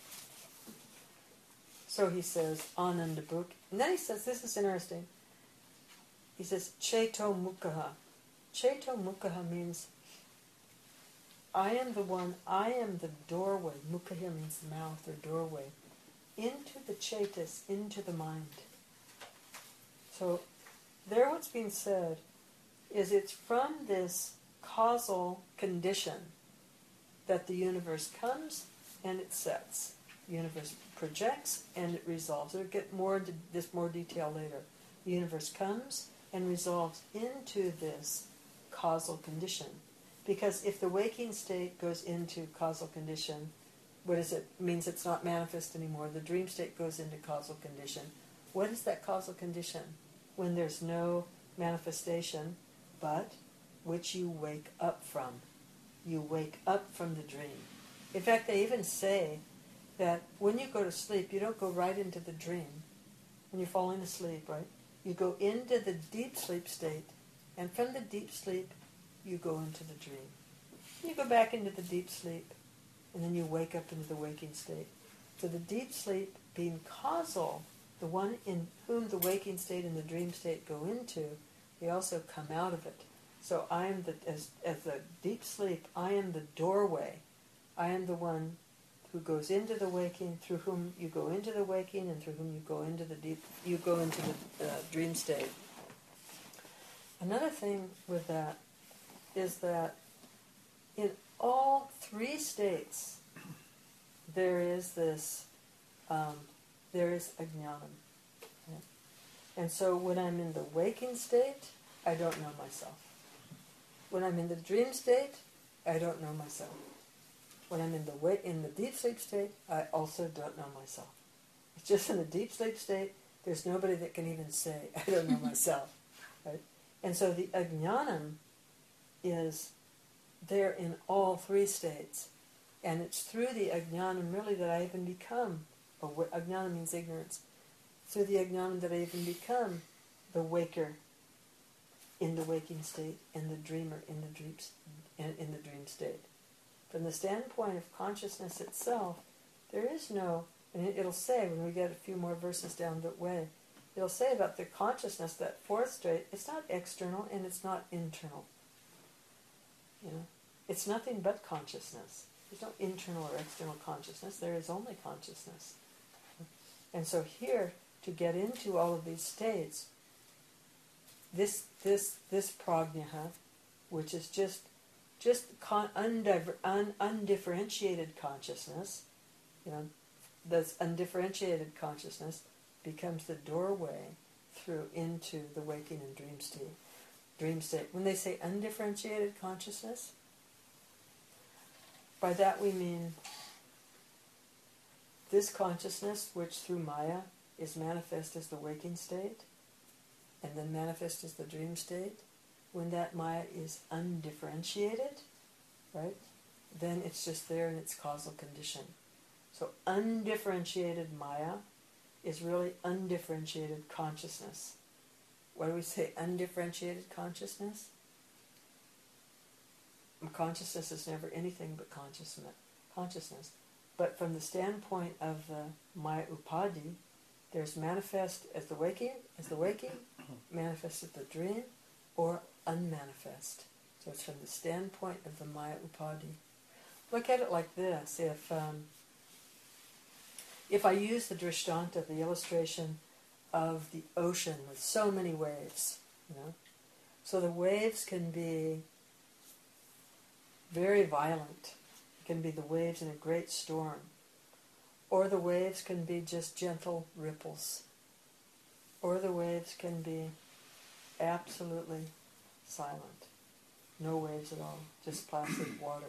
Speaker 1: So he says, Ananda book. And then he says, this is interesting. He says, Cheto Mukhaha. Cheto Mukhaha means, I am the one, I am the doorway. Mukha here means mouth or doorway. Into the Chetas, into the mind. So there what's being said is it's from this causal condition that the universe comes and it sets. The universe projects and it resolves. We'll get more into this more detail later. The universe comes and resolves into this causal condition. Because if the waking state goes into causal condition, what is it? It means it's not manifest anymore. The dream state goes into causal condition. What is that causal condition? When there's no manifestation, but which you wake up from. You wake up from the dream. In fact, they even say that when you go to sleep, you don't go right into the dream. When you're falling asleep, right? You go into the deep sleep state, and from the deep sleep, you go into the dream. You go back into the deep sleep, and then you wake up into the waking state. So the deep sleep being causal, the one in whom the waking state and the dream state go into, they also come out of it. So I am as the deep sleep, I am the doorway. I am the one who goes into the waking, through whom you go into the waking, and through whom you go into the dream state. Another thing with that is that in all three states there is this, there is ajnanam. Right? And so when I'm in the waking state, I don't know myself. When I'm in the dream state, I don't know myself. When I'm in the deep sleep state, I also don't know myself. It's just in the deep sleep state, there's nobody that can even say, I don't know myself. Right? And so the ajnanam is there in all three states. And it's through the ajnanam really that I even become, ajnanam means ignorance, through the ajnanam that I even become the waker in the waking state and the dreamer in the dream state. From the standpoint of consciousness itself, there is no, and it'll say when we get a few more verses down the way, it'll say about the consciousness, that fourth state, it's not external and it's not internal. It's nothing but consciousness. There's no internal or external consciousness. There is only consciousness. And so here, to get into all of these states, this prajna, which is just undifferentiated consciousness, this undifferentiated consciousness becomes the doorway through into the waking and dream state. When they say undifferentiated consciousness, by that we mean this consciousness, which through Maya is manifest as the waking state, and then manifest as the dream state, when that Maya is undifferentiated, right, then it's just there in its causal condition. So undifferentiated Maya is really undifferentiated consciousness. What do we say? Undifferentiated consciousness? Consciousness is never anything but consciousness. But from the standpoint of the Maya Upadhi, There's manifest as the waking, manifest as the dream, or unmanifest. So it's from the standpoint of the Maya Upadhi. Look at it like this. If I use the drishtanta, the illustration of the ocean with so many waves, so the waves can be very violent. It can be the waves in a great storm. Or the waves can be just gentle ripples. Or the waves can be absolutely silent. No waves at all, just placid water.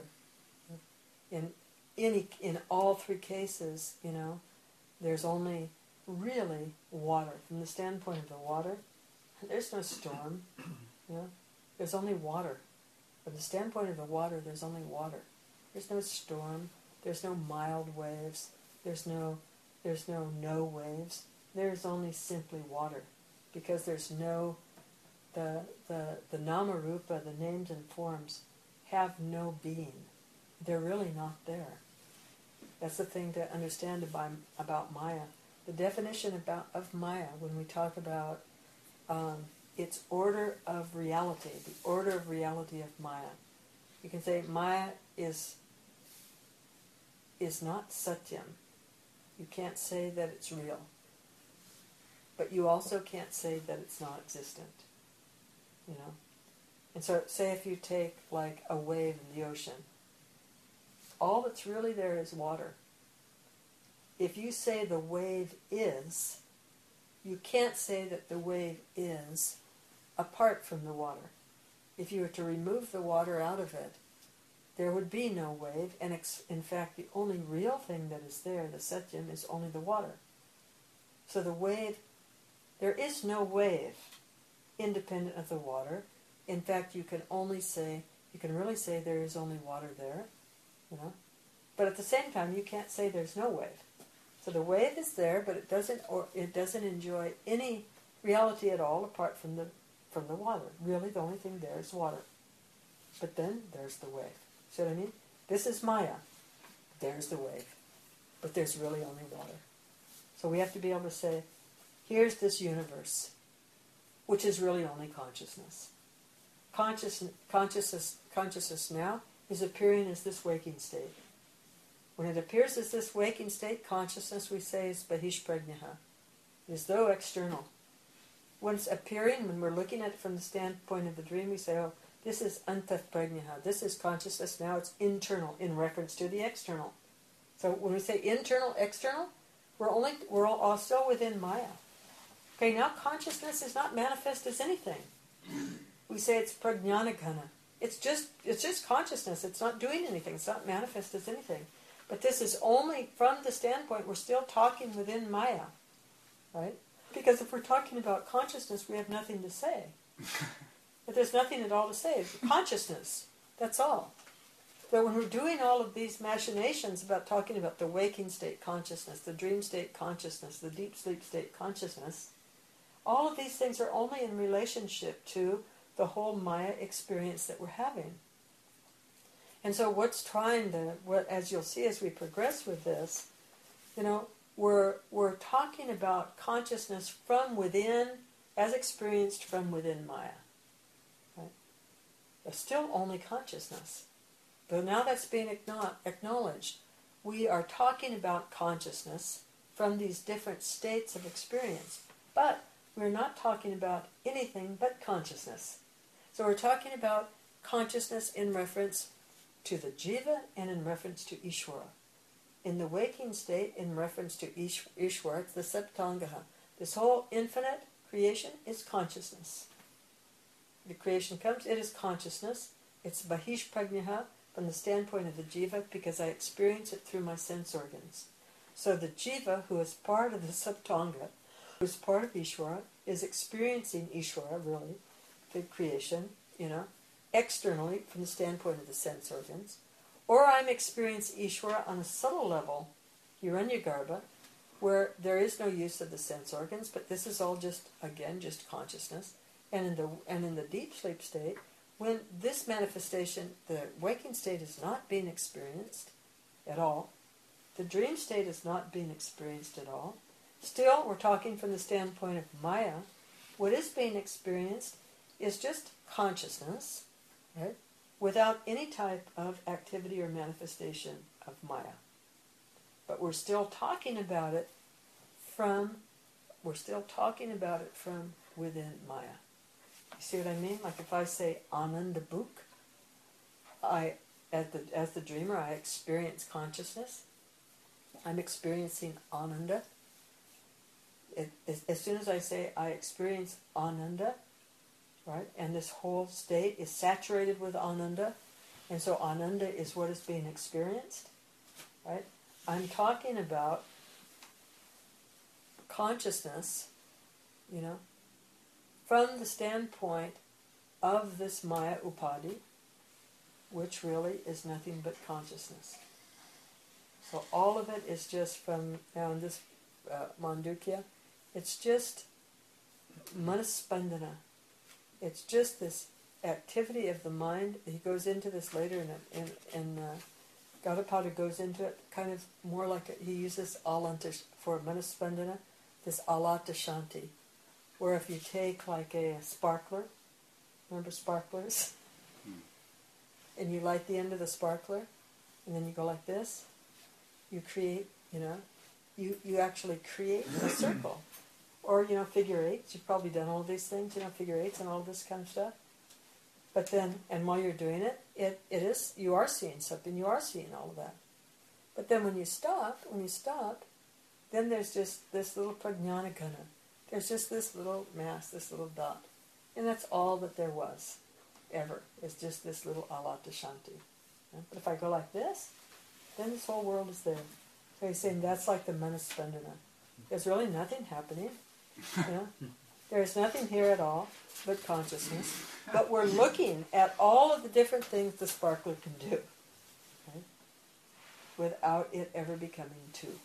Speaker 1: In all three cases, there's only really water. From the standpoint of the water, there's no storm. There's only water. From the standpoint of the water, there's only water. There's no storm. There's no mild waves. There's no waves. There's only simply water, because there's no the nama rupa, the names and forms, have no being. They're really not there. That's the thing to understand about Maya. The definition of Maya, when we talk about its order of reality, the order of reality of Maya, you can say Maya is not Satyam. You can't say that it's real. But you also can't say that it's not existent. And so say if you take like a wave in the ocean, all that's really there is water. If you say the wave is, you can't say that the wave is apart from the water. If you were to remove the water out of it, there would be no wave, and in fact the only real thing that is there, the Satyam, is only the water. So the wave, there is no wave independent of the water. In fact, you can really say there is only water there, But at the same time, you can't say there's no wave. So the wave is there, but it doesn't enjoy any reality at all apart from the water. Really, the only thing there is water. But then there's the wave. See what I mean? This is Maya. There's the wave. But there's really only water. So we have to be able to say, here's this universe, which is really only consciousness. Consciousness now is appearing as this waking state. When it appears as this waking state, consciousness, we say, is bahishprajnaha. It is though external. When it's appearing, when we're looking at it from the standpoint of the dream, we say, oh, this is antaprajnaha. This is consciousness now. It's internal in reference to the external. So when we say internal, external, we're all still within Maya. Okay, now consciousness is not manifest as anything. We say it's prajnanagana. It's just consciousness. It's not doing anything. It's not manifest as anything. But this is only from the standpoint we're still talking within Maya, right? Because if we're talking about consciousness, we have nothing to say. But there's nothing at all to say. It's consciousness. That's all. So when we're doing all of these machinations about talking about the waking state consciousness, the dream state consciousness, the deep sleep state consciousness, all of these things are only in relationship to the whole Maya experience that we're having. And so as you'll see as we progress with this, we're talking about consciousness from within, as experienced from within Maya. Right? There's still only consciousness. But now that's being acknowledged, we are talking about consciousness from these different states of experience. But we're not talking about anything but consciousness. So we're talking about consciousness in reference to the jiva and in reference to Ishvara. In the waking state, in reference to Ishvara, it's the Saptangaha. This whole infinite creation is consciousness. The creation comes, it is consciousness. It's bahishprajnaha from the standpoint of the jiva because I experience it through my sense organs. So the jiva, who is part of the Saptanga, who is part of Ishvara, is experiencing Ishvara, really, the creation, externally from the standpoint of the sense organs, or I'm experiencing Ishvara on a subtle level, Hiranyagarbha, where there is no use of the sense organs, but this is all just consciousness. And in the deep sleep state, when this manifestation, the waking state is not being experienced at all, the dream state is not being experienced at all, Still, we're talking from the standpoint of Maya. What is being experienced is just consciousness, right? Without any type of activity or manifestation of Maya. But we're still talking about it from within Maya. You see what I mean? Like if I say Ananda Bhuk, as the dreamer, I experience consciousness. I'm experiencing Ananda. As soon as I say I experience Ananda, right, and this whole state is saturated with Ananda, and so Ananda is what is being experienced, right? I'm talking about consciousness, from the standpoint of this Maya Upadhi, which really is nothing but consciousness. So all of it is just from, now in this Mandukya, it's just Manaspandana. It's just this activity of the mind. He goes into this later, and Gaudapada goes into it kind of more like, he uses alanta for Manaspandana, this alata shanti, where if you take like a sparkler, remember sparklers? And you light the end of the sparkler, and then you go like this, you create, you actually create a circle. Or, figure eights. You've probably done all of these things, figure eights and all this kind of stuff. But then, and while you're doing it, you are seeing something, you are seeing all of that. But then when you stop, then there's just this little prajnanagana. There's just this little mass, this little dot. And that's all that there was, ever. It's just this little alata shanti. But if I go like this, then this whole world is there. So he's saying that's like the Manaspandana. There's really nothing happening. There's nothing here at all but consciousness. But we're looking at all of the different things the sparkler can do, right? Without it ever becoming two.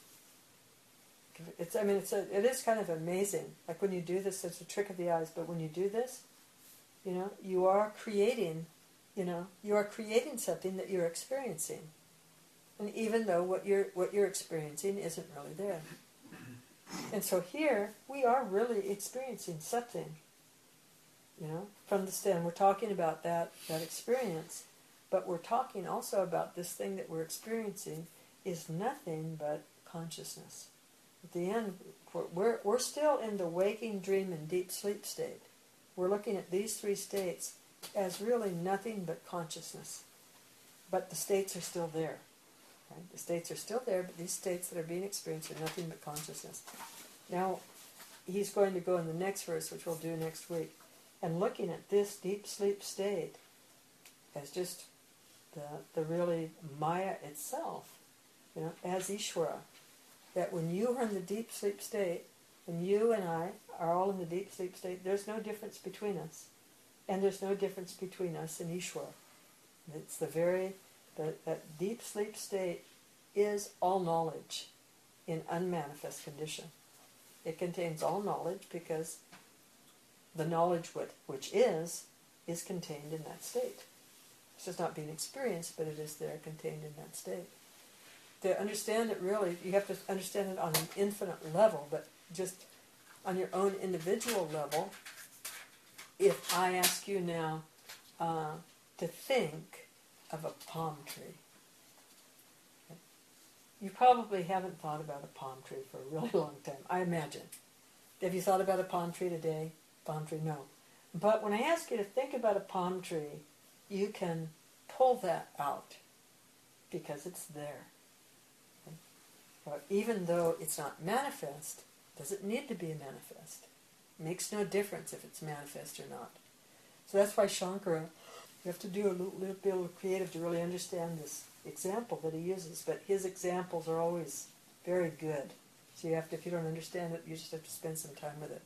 Speaker 1: It is kind of amazing. Like when you do this, it's a trick of the eyes. But when you do this, you are creating something that you're experiencing. And even though what you're experiencing isn't really there. And so here, we are really experiencing something, from the stand. We're talking about that experience, but we're talking also about this thing that we're experiencing is nothing but consciousness. At the end, we're still in the waking, dream, and deep sleep state. We're looking at these three states as really nothing but consciousness. But the states are still there. Right? The states are still there, but these states that are being experienced are nothing but consciousness. Now, he's going to go in the next verse, which we'll do next week, and looking at this deep sleep state as just the really Maya itself, as Ishvara. That when you are in the deep sleep state, and you and I are all in the deep sleep state, there's no difference between us. And there's no difference between us and Ishvara. It's that deep sleep state is all knowledge in unmanifest condition. It contains all knowledge because the knowledge which is contained in that state. It's just not being experienced, but it is there contained in that state. To understand it really, you have to understand it on an infinite level, but just on your own individual level, if I ask you now to think of a palm tree, you probably haven't thought about a palm tree for a really long time, I imagine. Have you thought about a palm tree today? Palm tree, no. But when I ask you to think about a palm tree, you can pull that out because it's there. Even though it's not manifest, does it need to be manifest? It makes no difference if it's manifest or not. So that's why Shankara, you have to do a little bit of creative to really understand this example that he uses. But his examples are always very good. So if you don't understand it, you just have to spend some time with it.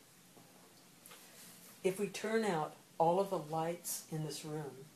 Speaker 1: If we turn out all of the lights in this room,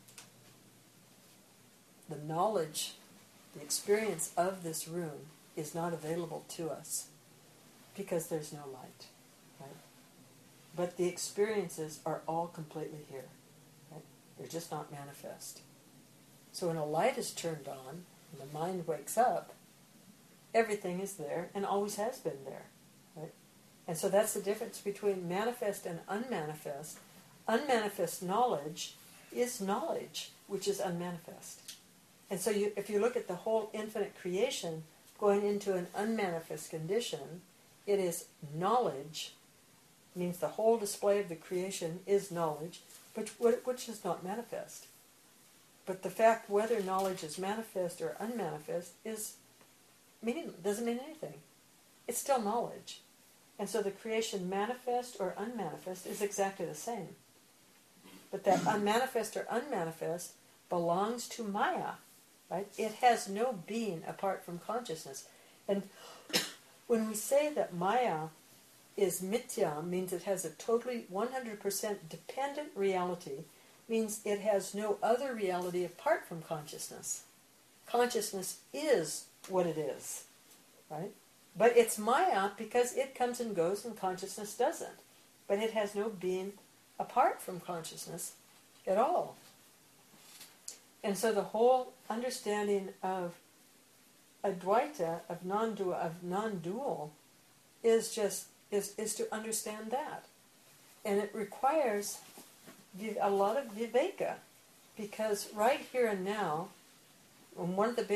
Speaker 1: the knowledge, the experience of this room is not available to us because there's no light, right? But the experiences are all completely here, right? They're just not manifest. So when a light is turned on and the mind wakes up, everything is there and always has been there, right? And so that's the difference between manifest and unmanifest. Unmanifest knowledge is knowledge, which is unmanifest. And so if you look at the whole infinite creation going into an unmanifest condition, it is knowledge, means the whole display of the creation is knowledge, which is not manifest. But the fact whether knowledge is manifest or unmanifest doesn't mean anything. It's still knowledge. And so the creation manifest or unmanifest is exactly the same. But that unmanifest or unmanifest belongs to Maya, right? It has no being apart from consciousness. And when we say that Maya is mithya, means it has a totally 100% dependent reality, means it has no other reality apart from consciousness. Consciousness is what it is, right? But it's Maya because it comes and goes and consciousness doesn't. But it has no being apart from consciousness at all. And so the whole understanding of Advaita, of non-dual, is to understand that. And it requires a lot of viveka, because right here and now, one of the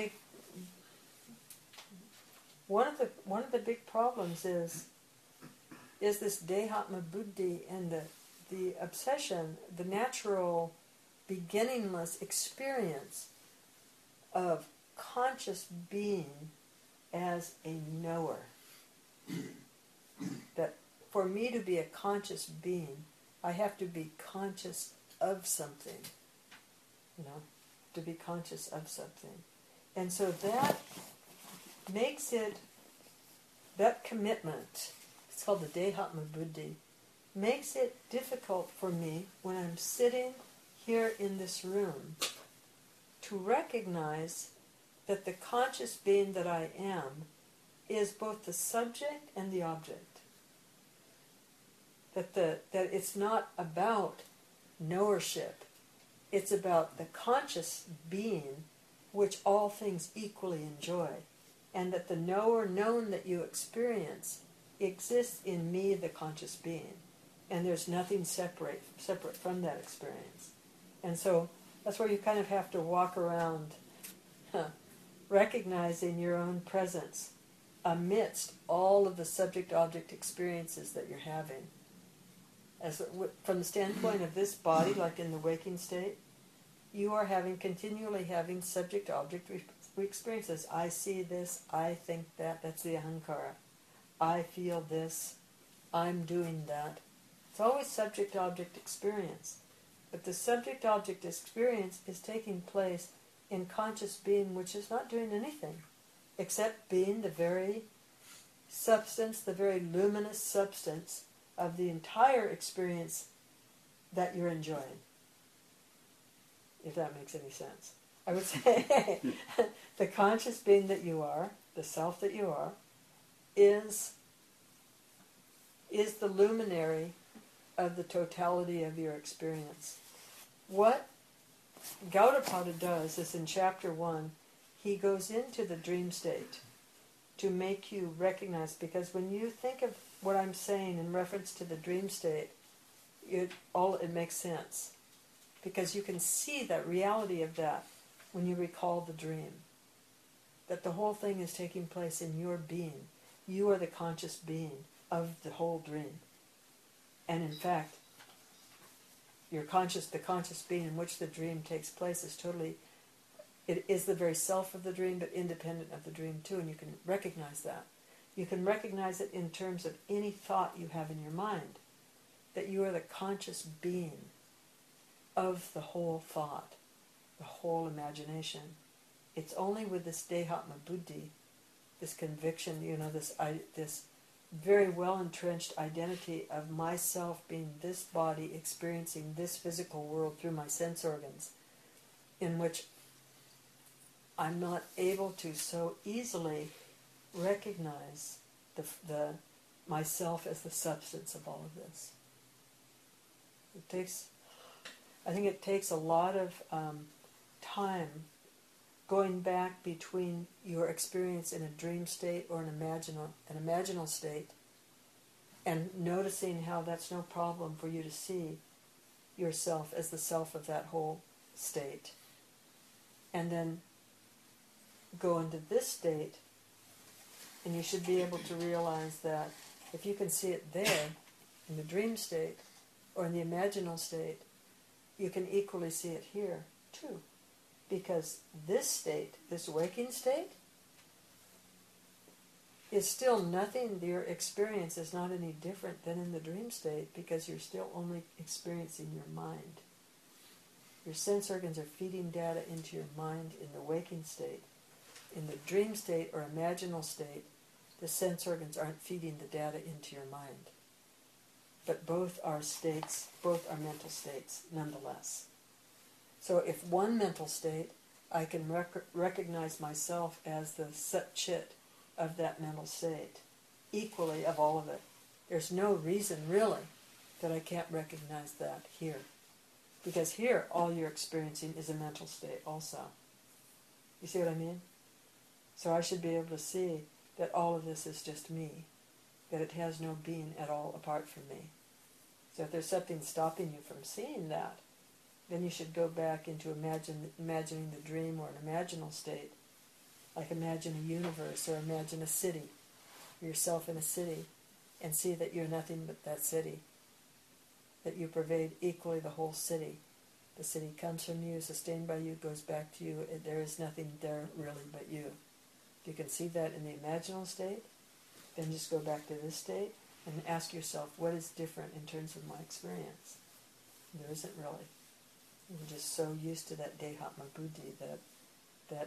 Speaker 1: big problems is this dehatma buddhi and the obsession, the natural beginningless experience of conscious being as a knower. That for me to be a conscious being, I have to be conscious of something. To be conscious of something. And so that makes it, that commitment, it's called the dehatma buddhi, makes it difficult for me when I'm sitting here in this room to recognize that the conscious being that I am is both the subject and the object. That it's not about knowership. It's about the conscious being which all things equally enjoy. And that the knower known that you experience exists in me, the conscious being. And there's nothing separate from that experience. And so that's where you kind of have to walk around recognizing your own presence amidst all of the subject-object experiences that you're having. From the standpoint of this body, like in the waking state, you are continually having subject-object experiences. I see this, I think that, that's the ahankara. I feel this, I'm doing that. It's always subject-object experience. But the subject-object experience is taking place in conscious being, which is not doing anything, except being the very substance, the very luminous substance of the entire experience that you're enjoying. If that makes any sense. I would say the conscious being that you are, the self that you are, is the luminary of the totality of your experience. What Gaudapada does is in chapter 1, he goes into the dream state to make you recognize, because when you think of what I'm saying in reference to the dream state, it makes sense. Because you can see that reality of that when you recall the dream. That the whole thing is taking place in your being. You are the conscious being of the whole dream. And in fact, the conscious being in which the dream takes place it is the very self of the dream, but independent of the dream too, and you can recognize that. You can recognize it in terms of any thought you have in your mind, that you are the conscious being of the whole thought, the whole imagination. It's only with this dehatma buddhi, this conviction, this very well-entrenched identity of myself being this body, experiencing this physical world through my sense organs, in which I'm not able to so easily recognize the myself as the substance of all of this. I think it takes a lot of time going back between your experience in a dream state or an imaginal state and noticing how that's no problem for you to see yourself as the self of that whole state. And then go into this state, and you should be able to realize that if you can see it there, in the dream state, or in the imaginal state, you can equally see it here, too. Because this state, this waking state, is still nothing, your experience is not any different than in the dream state, because you're still only experiencing your mind. Your sense organs are feeding data into your mind in the waking state. In the dream state or imaginal state, the sense organs aren't feeding the data into your mind. But both are states, both are mental states, nonetheless. So if one mental state, I can recognize myself as the Sat Chit of that mental state, equally of all of it. There's no reason, really, that I can't recognize that here. Because here, all you're experiencing is a mental state also. You see what I mean? So I should be able to see that all of this is just me, that it has no being at all apart from me. So if there's something stopping you from seeing that, then you should go back into imagining the dream or an imaginal state, like imagine a universe or imagine a city, yourself in a city, and see that you're nothing but that city, that you pervade equally the whole city. The city comes from you, sustained by you, goes back to you. There is nothing there really but you. If you can see that in the imaginal state, then just go back to this state and ask yourself, what is different in terms of my experience? There isn't really. I'm just so used to that Dehatma Buddhi that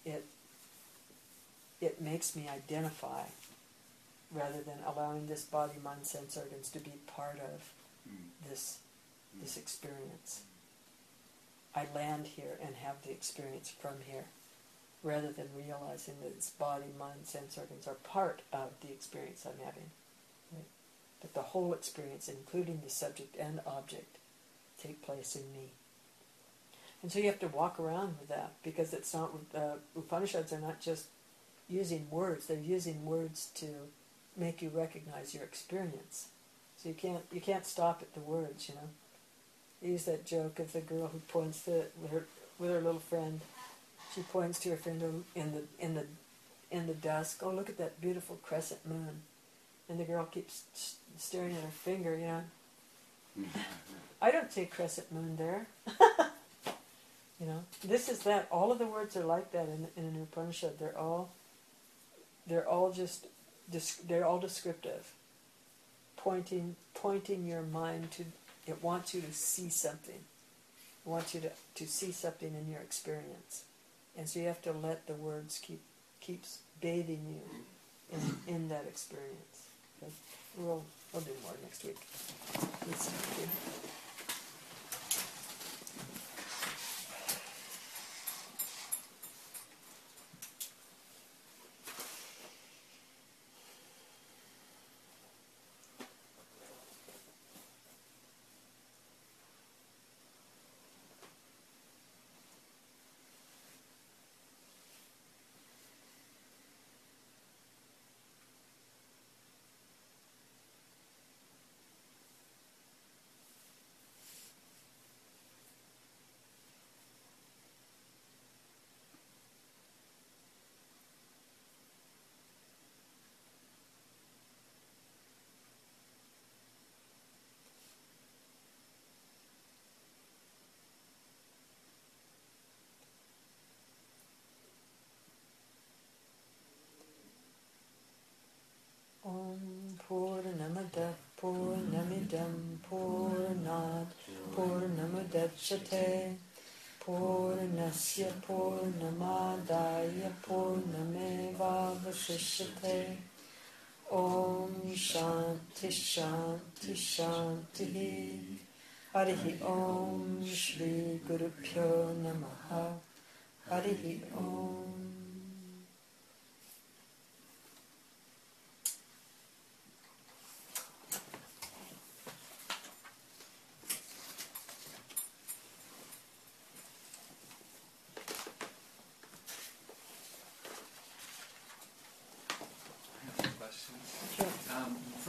Speaker 1: it makes me identify rather than allowing this body, mind, sense organs to be part of this experience. I land here and have the experience from here, rather than realizing that this body, mind, sense organs are part of the experience I'm having. Right? But the whole experience, including the subject and object, take place in me. And so you have to walk around with that, because it's not, Upanishads are not just using words, they're using words to make you recognize your experience. So you can't stop at the words, you know. They use that joke of the girl who points to with her little friend. She points to her friend in the dusk. Oh, look at that beautiful crescent moon. And the girl keeps staring at her finger, you know. I don't see crescent moon there. You know, this is that. All of the words are like that in an Upanishad. They're all descriptive, pointing your mind to. It wants you to see something. It wants you to see something in your experience, and so you have to let the words keeps bathing you in that experience. Okay? We'll do more next week. Purnamada Purnamidam Purnat Purnamudachyate Purnasya Purnamadaya Purnamevavasishyate Om Shanti Shanti Shanti Harihi Om Shri Guru Pyo Namaha Harihi Om.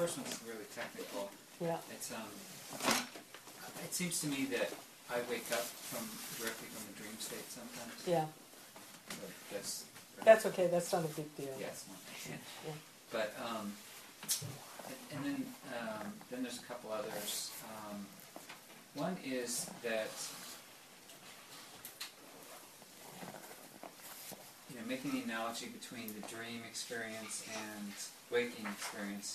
Speaker 4: first one's really technical.
Speaker 1: Yeah.
Speaker 4: It's it seems to me that I wake up directly from the dream state sometimes.
Speaker 1: Yeah.
Speaker 4: But
Speaker 1: That's okay. That's not a big deal.
Speaker 4: yes,
Speaker 1: Yeah.
Speaker 4: but and then there's a couple others. One is that making the analogy between the dream experience and waking experience.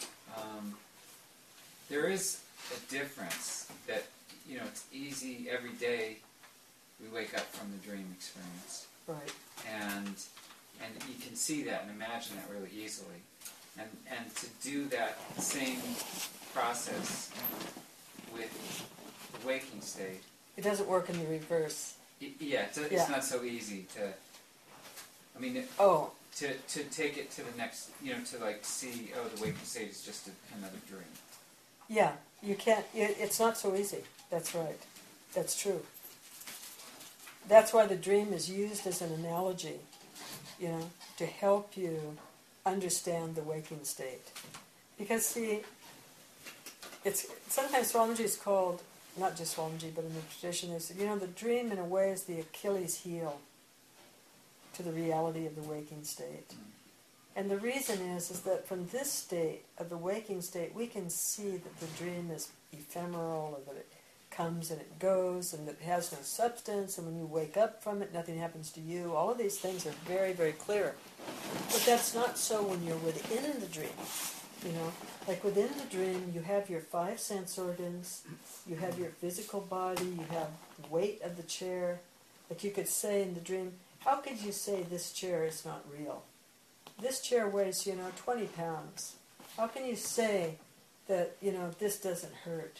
Speaker 4: There is a difference that it's easy every day. We wake up from the dream experience.
Speaker 1: Right.
Speaker 4: And you can see that and imagine that really easily. And to do that same process with the waking state.
Speaker 1: It doesn't work in the reverse.
Speaker 4: It's not so easy to. I mean, to take it to the next, to like see, the waking state is just another dream.
Speaker 1: Yeah, you can't. It's not so easy. That's right. That's true. That's why the dream is used as an analogy, to help you understand the waking state. Because, see, sometimes Swamiji is called, not just Swamiji, but in the tradition, is, the dream in a way is the Achilles heel to the reality of the waking state. And the reason is that from this state, of the waking state, we can see that the dream is ephemeral, or that it comes and it goes, and that it has no substance, and when you wake up from it, nothing happens to you. All of these things are very, very clear. But that's not so when you're within the dream. Like within the dream, you have your 5 sense organs, you have your physical body, you have the weight of the chair. Like you could say in the dream, how could you say this chair is not real? This chair weighs, 20 pounds. How can you say that, this doesn't hurt?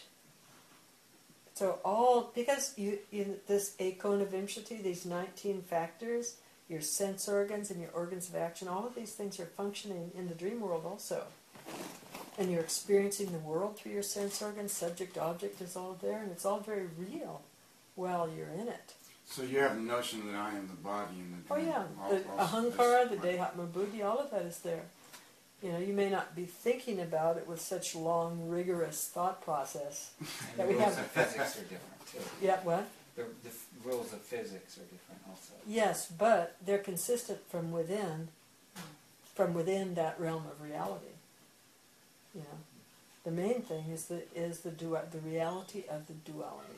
Speaker 1: So because this Ekonavimshati, these 19 factors, your sense organs and your organs of action, all of these things are functioning in the dream world also. And you're experiencing the world through your sense organs, subject, object is all there, and it's all very real while you're in it.
Speaker 5: So you have the notion that I am the body in the dream.
Speaker 1: Oh yeah, the ahankara, the dehatma buddhi, all of that is there. You may not be thinking about it with such long, rigorous thought process.
Speaker 4: And
Speaker 1: that
Speaker 4: the
Speaker 1: we
Speaker 4: rules
Speaker 1: have.
Speaker 4: of physics are different too.
Speaker 1: Yeah, what?
Speaker 4: The rules of physics are different also.
Speaker 1: Yes, but they're consistent from within that realm of reality. The main thing is the reality of the duality.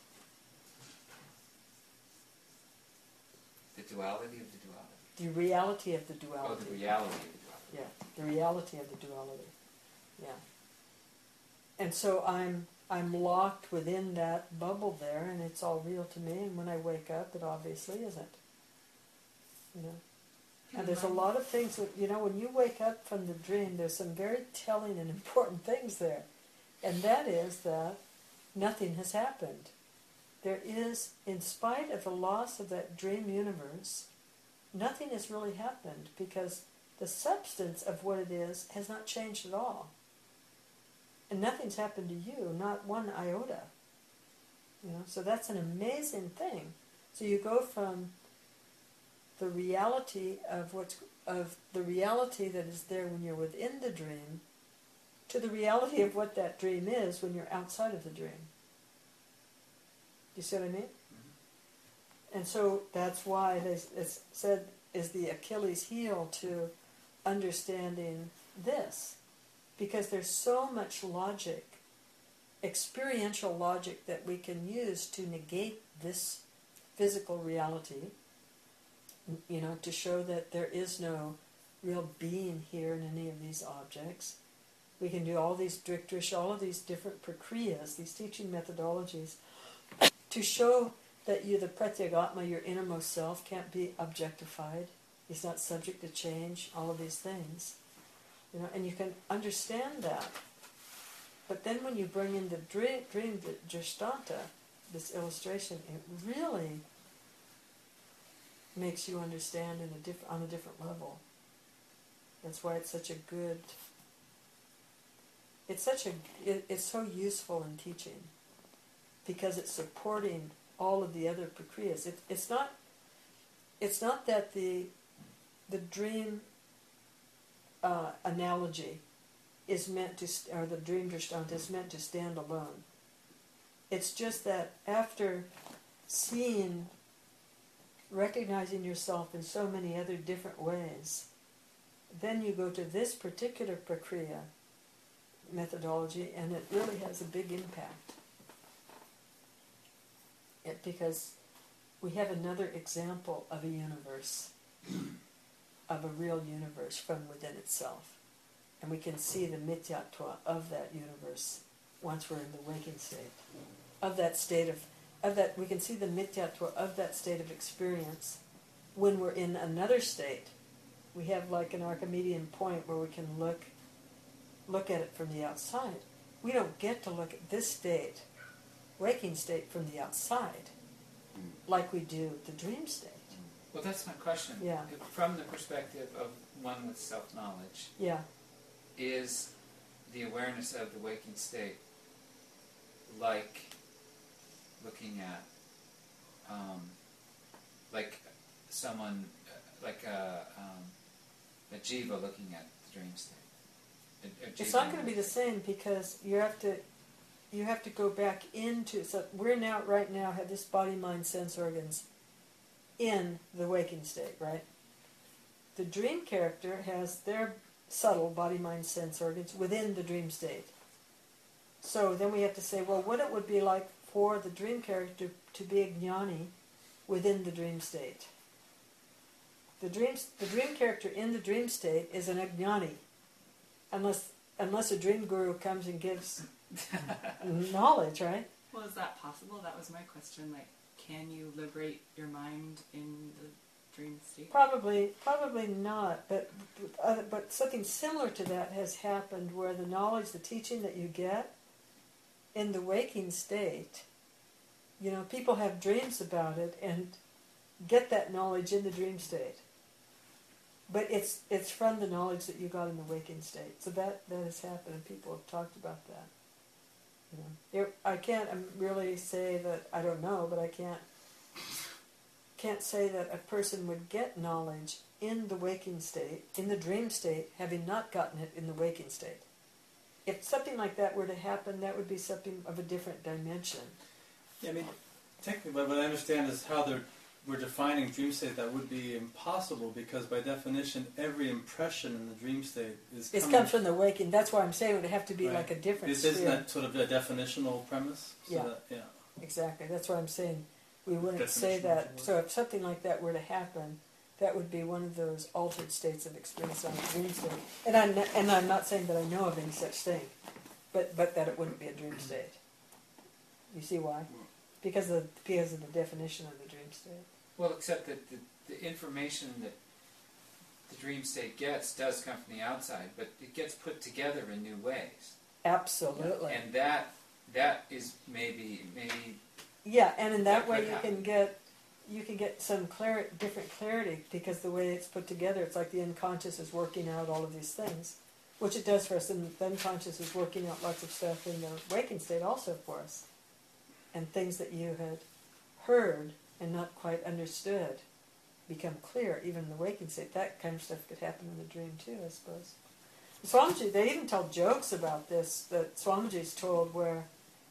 Speaker 4: The duality of the duality.
Speaker 1: The reality of the duality.
Speaker 4: Oh, the reality of the duality.
Speaker 1: Yeah, the reality of the duality. Yeah. And so I'm locked within that bubble there, and it's all real to me. And when I wake up, it obviously isn't. And there's a lot of things that, when you wake up from the dream, there's some very telling and important things there. And that is that nothing has happened. There is, in spite of the loss of that dream universe, nothing has really happened, because the substance of what it is has not changed at all. And nothing's happened to you, not one iota. So that's an amazing thing. So you go from the reality of the reality that is there when you're within the dream to the reality of what that dream is when you're outside of the dream. Do you see what I mean? Mm-hmm. And so that's why it's said is the Achilles heel to understanding this, because there's so much logic, experiential logic, that we can use to negate this physical reality, to show that there is no real being here in any of these objects. We can do all these drikdrish, all of these different prakriyas, these teaching methodologies, to show that you, the pratyagatma, your innermost self, can't be objectified. He's not subject to change, all of these things. And you can understand that. But then when you bring in the dream the Drishtanta, this illustration, it really makes you understand on a different level. That's why it's such a good... It's so useful in teaching, because it's supporting all of the other prakriyas. It's not that the dream analogy is meant to, or the Dreamverstand is meant to stand alone. It's just that after seeing, recognizing yourself in so many other different ways, then you go to this particular Prakriya methodology, and it really has a big impact. Because we have another example of a universe, of a real universe from within itself. And we can see the mityattva of that universe once we're in the waking state. Of that, we can see the mityattva of that state of experience when we're in another state. We have like an Archimedean point where we can look at it from the outside. We don't get to look at this state, waking state, from the outside, like we do the dream state.
Speaker 4: Well, that's my question.
Speaker 1: Yeah.
Speaker 4: From the perspective of one with self-knowledge,
Speaker 1: Yeah.
Speaker 4: is the awareness of the waking state like looking at, like someone, like a jiva looking at the dream state?
Speaker 1: It's not going to be the same because you have to go back into, so we're now, right now, have this body, mind, sense organs in the waking state, right? The dream character has their subtle body, mind, sense organs within the dream state. So then we have to say, well, what it would be like for the dream character to be a jnani within the dream state. The dream character in the dream state is an ajnani, unless a dream guru comes and gives knowledge, right?
Speaker 2: Well, is that possible? That was my question. Like, can you liberate your mind in the dream state?
Speaker 1: Probably not. But something similar to that has happened, where the knowledge, the teaching that you get in the waking state, people have dreams about it and get that knowledge in the dream state. But it's from the knowledge that you got in the waking state. So that has happened, and people have talked about that. I can't really say that I don't know, but I can't say that a person would get knowledge in the waking state, in the dream state, having not gotten it in the waking state. If something like that were to happen, that would be something of a different dimension.
Speaker 6: Yeah, I mean, technically, what I understand is how we're defining dream state. That would be impossible because, by definition, every impression in the dream state
Speaker 1: comes from the waking. That's why I'm saying it would have to be
Speaker 6: right.
Speaker 1: like a different
Speaker 6: Isn't
Speaker 1: sphere.
Speaker 6: that sort of a definitional premise? So
Speaker 1: Yeah. Exactly. That's why I'm saying we wouldn't say that. So if something like that were to happen, that would be one of those altered states of experience on a dream state. And I'm not saying that I know of any such thing, but that it wouldn't be a dream state. You see why? Because of the definition of the dream state.
Speaker 4: Well, except that the information that the dream state gets does come from the outside, but it gets put together in new ways.
Speaker 1: Absolutely.
Speaker 4: And that is maybe.
Speaker 1: Yeah, and in that way
Speaker 4: could
Speaker 1: you can get some different clarity, because the way it's put together, it's like the unconscious is working out all of these things, which it does for us, and the unconscious is working out lots of stuff in the waking state also for us. And things that you had heard and not quite understood become clear, even in the waking state. That kind of stuff could happen in the dream too, I suppose. Swamiji, they even tell jokes about this, that Swamiji's told, where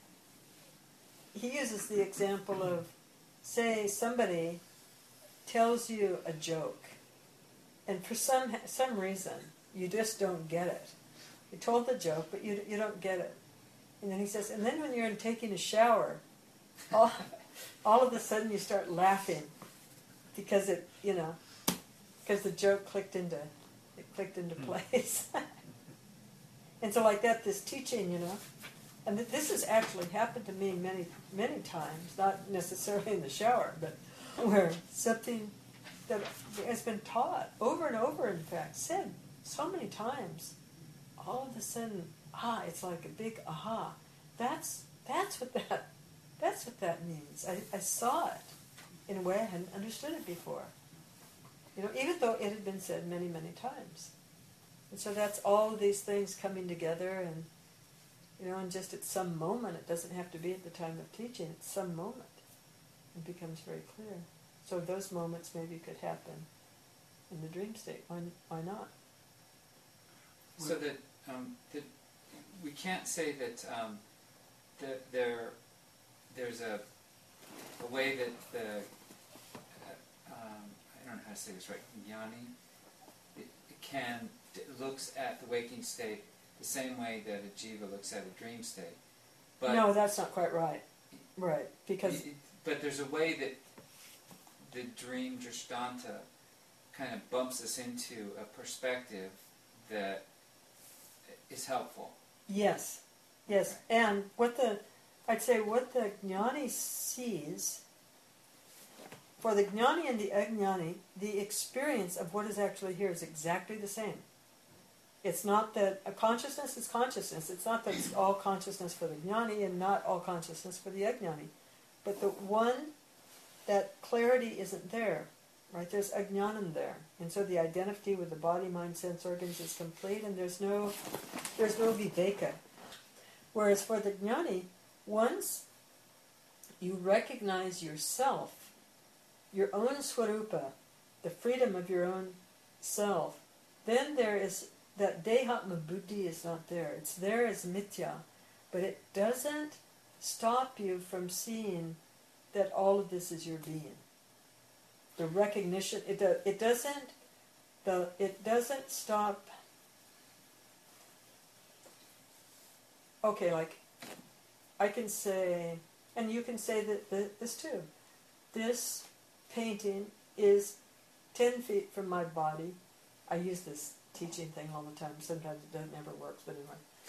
Speaker 1: he uses the example of, say, somebody tells you a joke, and for some reason, you just don't get it. You told the joke, but you don't get it. And then he says, and then when you're taking a shower, all of a sudden you start laughing because because the joke clicked into place. And so like that, this teaching, and this has actually happened to me many, many times, not necessarily in the shower, but where something that has been taught over and over, in fact, said so many times, all of a sudden, it's like a big aha. That's what that means. I saw it in a way I hadn't understood it before. Even though it had been said many, many times. And so that's all of these things coming together, and and just at some moment, it doesn't have to be at the time of teaching, at some moment, it becomes very clear. So those moments maybe could happen in the dream state. Why not?
Speaker 4: So that we can't say that there's a way that the I don't know how to say this right, jnani, looks at the waking state the same way that a jiva looks at a dream state. But
Speaker 1: no, that's not quite right. Right, because
Speaker 4: but there's a way that the dream drishtanta kind of bumps us into a perspective that is helpful.
Speaker 1: yes,
Speaker 4: Okay.
Speaker 1: and what the jnani sees, for the jnani and the ajnani, the experience of what is actually here is exactly the same. It's not that a consciousness is consciousness. It's not that it's all consciousness for the jnani and not all consciousness for the ajnani. But the one, that clarity isn't there, right? There's ajnanam there. And so the identity with the body, mind, sense organs is complete, and there's no viveka. Whereas for the jnani, once you recognize yourself, your own swarupa, the freedom of your own self, then there is that dehatma buddhi is not there. It's there as mithya, but it doesn't stop you from seeing that all of this is your being. The recognition, it doesn't stop. Okay, like I can say, and you can say that this too. This painting is 10 feet from my body. I use this teaching thing all the time. Sometimes it doesn't ever work, but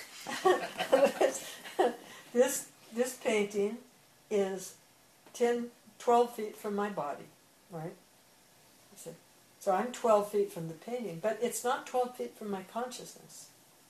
Speaker 1: anyway. This painting is 12 feet from my body, right? So I'm 12 feet from the painting, but it's not 12 feet from my consciousness.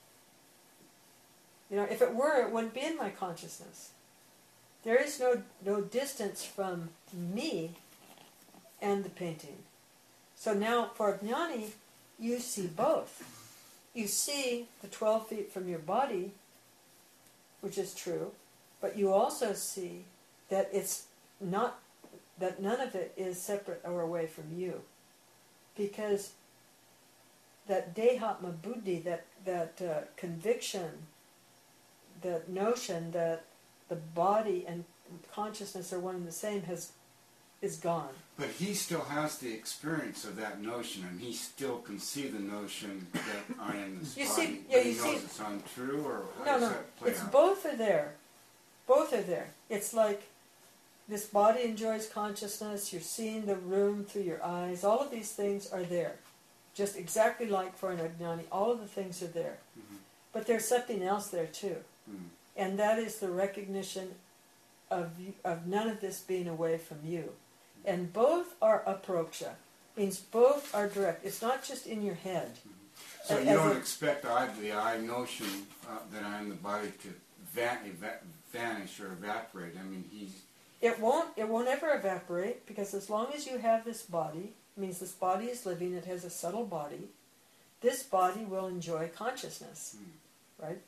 Speaker 1: You know, if it were, it wouldn't be in my consciousness. There is no distance from me and the painting. So now, for jnani, you see both. You see the 12 feet from your body, which is true, but you also see that it's not, that none of it is separate or away from you. Because that dehatma buddhi, that conviction, that notion that the body and consciousness are one and the same is gone.
Speaker 5: But he still has the experience of that notion, and he still can see the notion that I am this
Speaker 1: You
Speaker 5: body.
Speaker 1: see-
Speaker 5: but
Speaker 1: yeah,
Speaker 5: he
Speaker 1: you
Speaker 5: knows
Speaker 1: see-
Speaker 5: it's untrue, or how does
Speaker 1: No,
Speaker 5: that play
Speaker 1: it's
Speaker 5: out?
Speaker 1: both are there. Both are there. It's like this body enjoys consciousness, you're seeing the room through your eyes, all of these things are there. Just exactly like for an ajnani, all of the things are there.
Speaker 5: Mhm.
Speaker 1: But there's something else there too.
Speaker 5: Mm.
Speaker 1: And that is the recognition of none of this being away from you. And both are aproksha, means both are direct. It's not just in your head.
Speaker 5: So
Speaker 1: As
Speaker 5: you don't
Speaker 1: a-
Speaker 5: expect the I notion that I am the body to vanish or evaporate. I mean,
Speaker 1: It won't ever evaporate, because as long as you have this body, it means this body is living, it has a subtle body, this body will enjoy consciousness, right?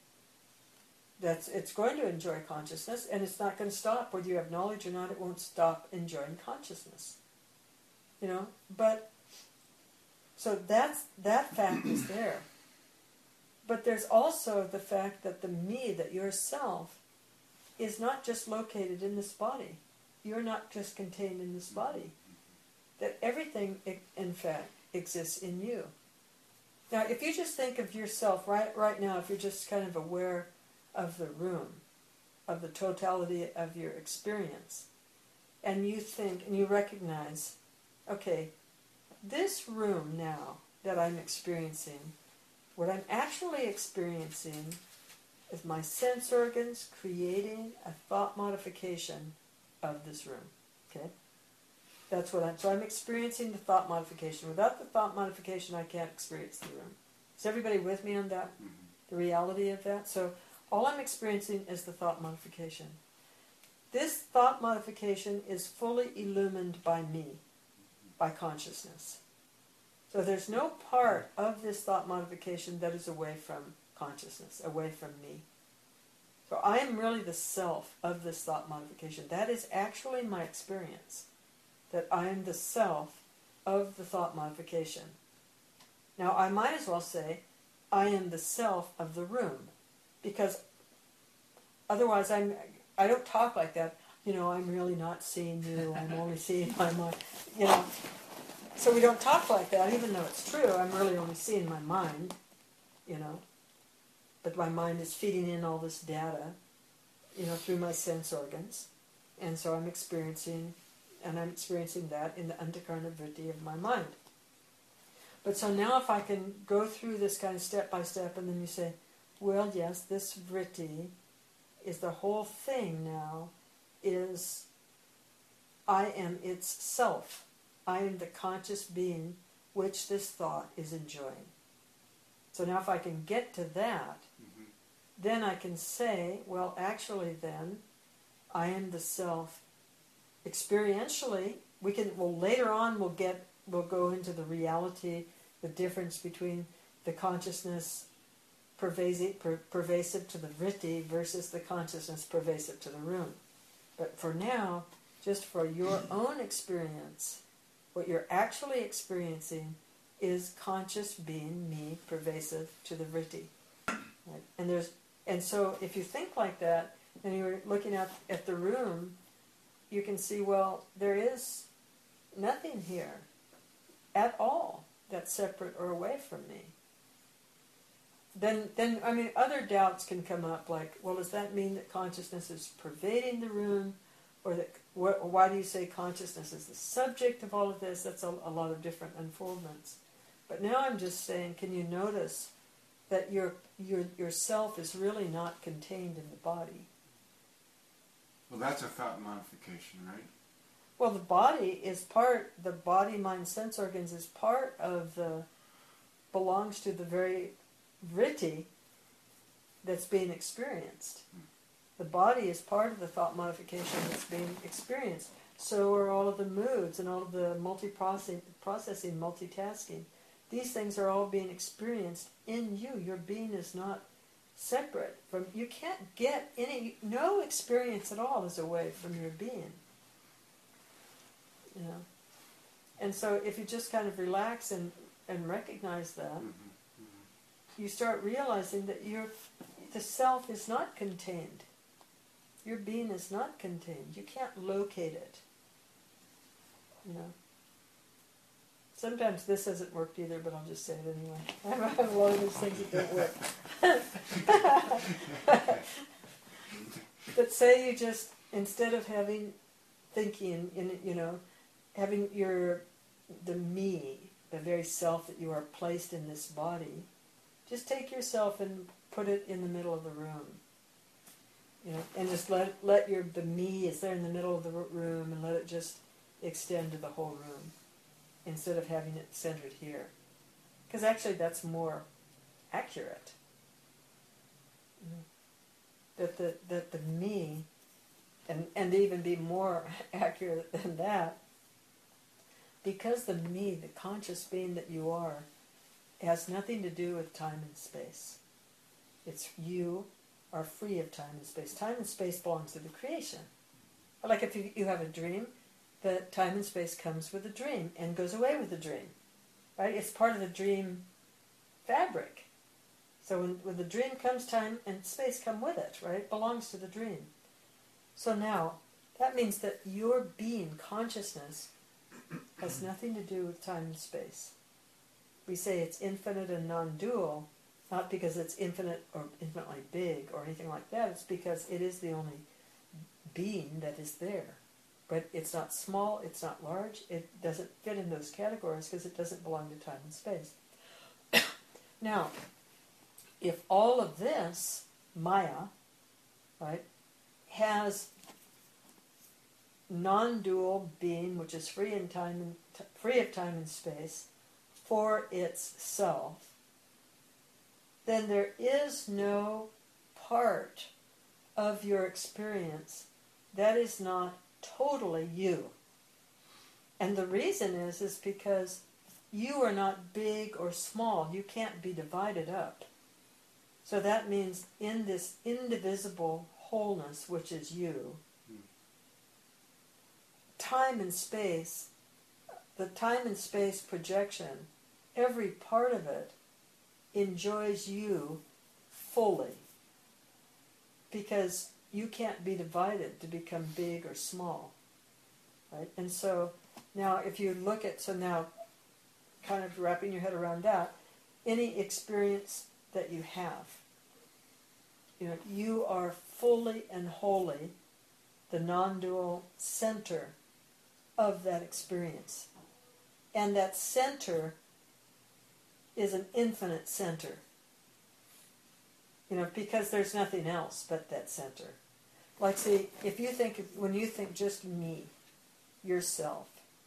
Speaker 1: It's going to enjoy consciousness, and it's not going to stop. Whether you have knowledge or not, it won't stop enjoying consciousness. You know, but, so that fact is there. But there's also the fact that the me, that yourself, is not just located in this body. You're not just contained in this body. That everything, in fact, exists in you. Now, if you just think of yourself right now, if you're just kind of aware of the room, of the totality of your experience, and you think, and you recognize, okay, this room now that I'm experiencing, what I'm actually experiencing is my sense organs creating a thought modification of this room. Okay? That's what I'm experiencing the thought modification. Without the thought modification, I can't experience the room. Is everybody with me on that? The reality of that? So all I'm experiencing is the thought modification. This thought modification is fully illumined by me, by consciousness. So there's no part of this thought modification that is away from consciousness, away from me. So I am really the self of this thought modification. That is actually my experience, that I am the self of the thought modification. Now I might as well say, I am the self of the room. Because otherwise I don't talk like that. I'm really not seeing you, I'm only seeing my mind. So we don't talk like that, even though it's true. I'm really only seeing my mind, but my mind is feeding in all this data, through my sense organs. And so I'm experiencing that in the antakarna vritti of my mind. But so now if I can go through this kind of step by step, and then you say, well, yes, this vritti is the whole thing now, is I am its self. I am the conscious being which this thought is enjoying. So now if I can get to that, then I can say, well, actually then, I am the self. Experientially, later on we'll go into the reality, the difference between the consciousness pervasive to the vritti versus the consciousness pervasive to the room. But for now, just for your own experience, what you're actually experiencing is conscious being, me, pervasive to the vritti. Right? And so if you think like that, and you're looking at the room, you can see, well, there is nothing here at all that's separate or away from me. Then other doubts can come up, like, well, does that mean that consciousness is pervading the room? Or why do you say consciousness is the subject of all of this? That's a lot of different unfoldments. But now I'm just saying, can you notice that your self is really not contained in the body?
Speaker 5: Well, that's a thought modification, right?
Speaker 1: Well, the body, mind, sense organs is part of belongs to the very vritti that's being experienced. The body is part of the thought modification that's being experienced. So are all of the moods and all of the processing, multitasking. These things are all being experienced in you. Your being is not separate from. You can't get no experience at all is away from your being. And so if you just kind of relax and recognize that, you start realizing that the self is not contained. Your being is not contained. You can't locate it. Sometimes this hasn't worked either, but I'll just say it anyway. I have a lot of those things that don't work. But say you just, instead of thinking, having the me, the very self that you are placed in this body, just take yourself and put it in the middle of the room. And just let the me is there in the middle of the room, and let it just extend to the whole room, instead of having it centered here. Because actually that's more accurate. That the me, and even be more accurate than that, because the me, the conscious being that you are, has nothing to do with time and space. It's you are free of time and space. Time and space belongs to the creation. Like if you have a dream, the time and space comes with the dream and goes away with the dream. Right? It's part of the dream fabric. So when the dream comes, time and space come with it, right? It belongs to the dream. So now, that means that your being, consciousness, has nothing to do with time and space. We say it's infinite and non-dual, not because it's infinite or infinitely big or anything like that. It's because it is the only being that is there. But it's not small, it's not large, it doesn't fit in those categories because it doesn't belong to time and space. Now, if all of this, Maya, right, has non-dual being, which is free of time and space, for itself, then there is no part of your experience that is not totally you. And the reason is because you are not big or small. You can't be divided up. So that means in this indivisible wholeness, which is you, time and space, the time and space projection, every part of it enjoys you fully, because you can't be divided to become big or small, right? And so now if you look at, so now kind of wrapping your head around that, any experience that you have, you are fully and wholly the non-dual center of that experience. And that center is an infinite center. Because there's nothing else but that center. Like, see, when you think just me, yourself,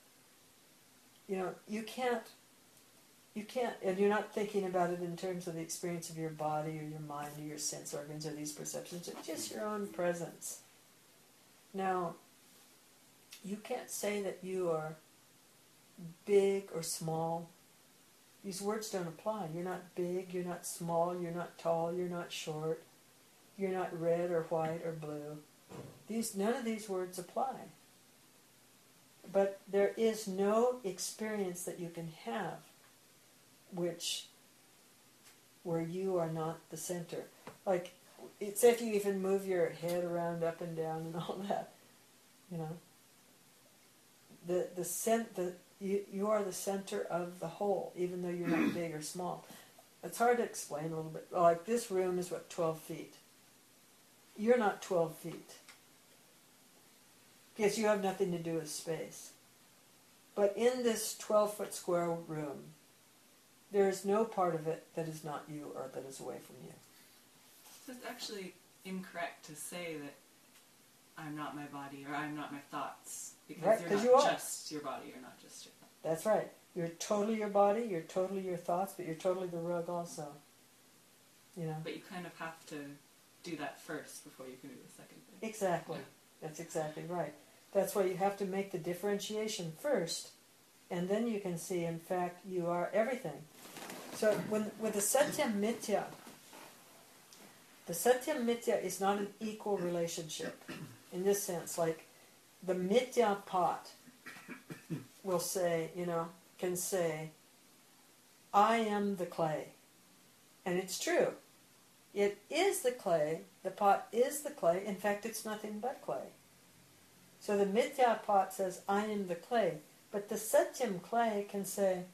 Speaker 1: you can't, and you're not thinking about it in terms of the experience of your body or your mind or your sense organs or these perceptions. It's just your own presence. Now, you can't say that you are big or small. These words don't apply. You're not big, you're not small, you're not tall, you're not short, you're not red or white or blue. None of these words apply. But there is no experience that you can have where you are not the center. Like, say if you even move your head around up and down and all that, you are the center of the whole, even though you're not big or small. It's hard to explain a little bit. Like, this room is 12 feet. You're not 12 feet. Because you have nothing to do with space. But in this 12-foot square room, there is no part of it that is not you or that is away from you.
Speaker 2: So it's actually incorrect to say that I'm not my body or I'm not my thoughts. Because
Speaker 1: Right,
Speaker 2: you're
Speaker 1: 'cause
Speaker 2: not
Speaker 1: you are.
Speaker 2: just your body, you're not just your thoughts.
Speaker 1: That's right. You're totally your body, you're totally your thoughts, but you're totally the rug also.
Speaker 2: But you kind of have to do that first before you can do the second thing.
Speaker 1: Exactly.
Speaker 2: Yeah.
Speaker 1: That's exactly right. That's why you have to make the differentiation first, and then you can see, in fact, you are everything. So with the Satyam Mithya, the Satyam Mithya is not an equal relationship in this sense. Like, the Mithya pot will say, can say, I am the clay. And it's true. It is the clay. The pot is the clay. In fact, it's nothing but clay. So the Mithya pot says, I am the clay. But the Satyam clay can say,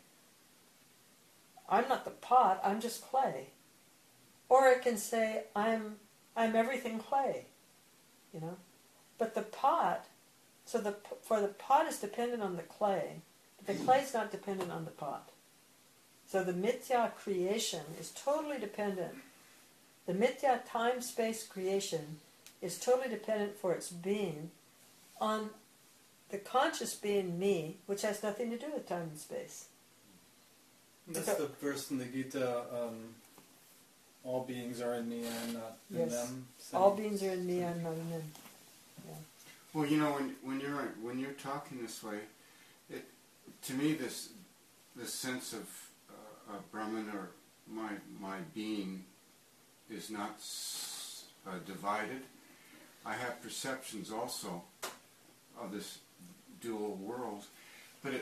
Speaker 1: I'm not the pot, I'm just clay. Or it can say, I'm everything clay. But the pot, for the pot is dependent on the clay, but the clay is not dependent on the pot. So the Mithya creation is totally dependent. The Mithya time-space creation is totally dependent for its being on the conscious being me, which has nothing to do with time and space.
Speaker 6: That's the verse in the Gita, all beings are in me and I'm not in
Speaker 1: Yes.
Speaker 6: them.
Speaker 1: All beings are in me, I'm not in them. Yeah.
Speaker 5: Well, when you're talking this way, to me this sense of Brahman or my being is not divided. I have perceptions also of this dual world, but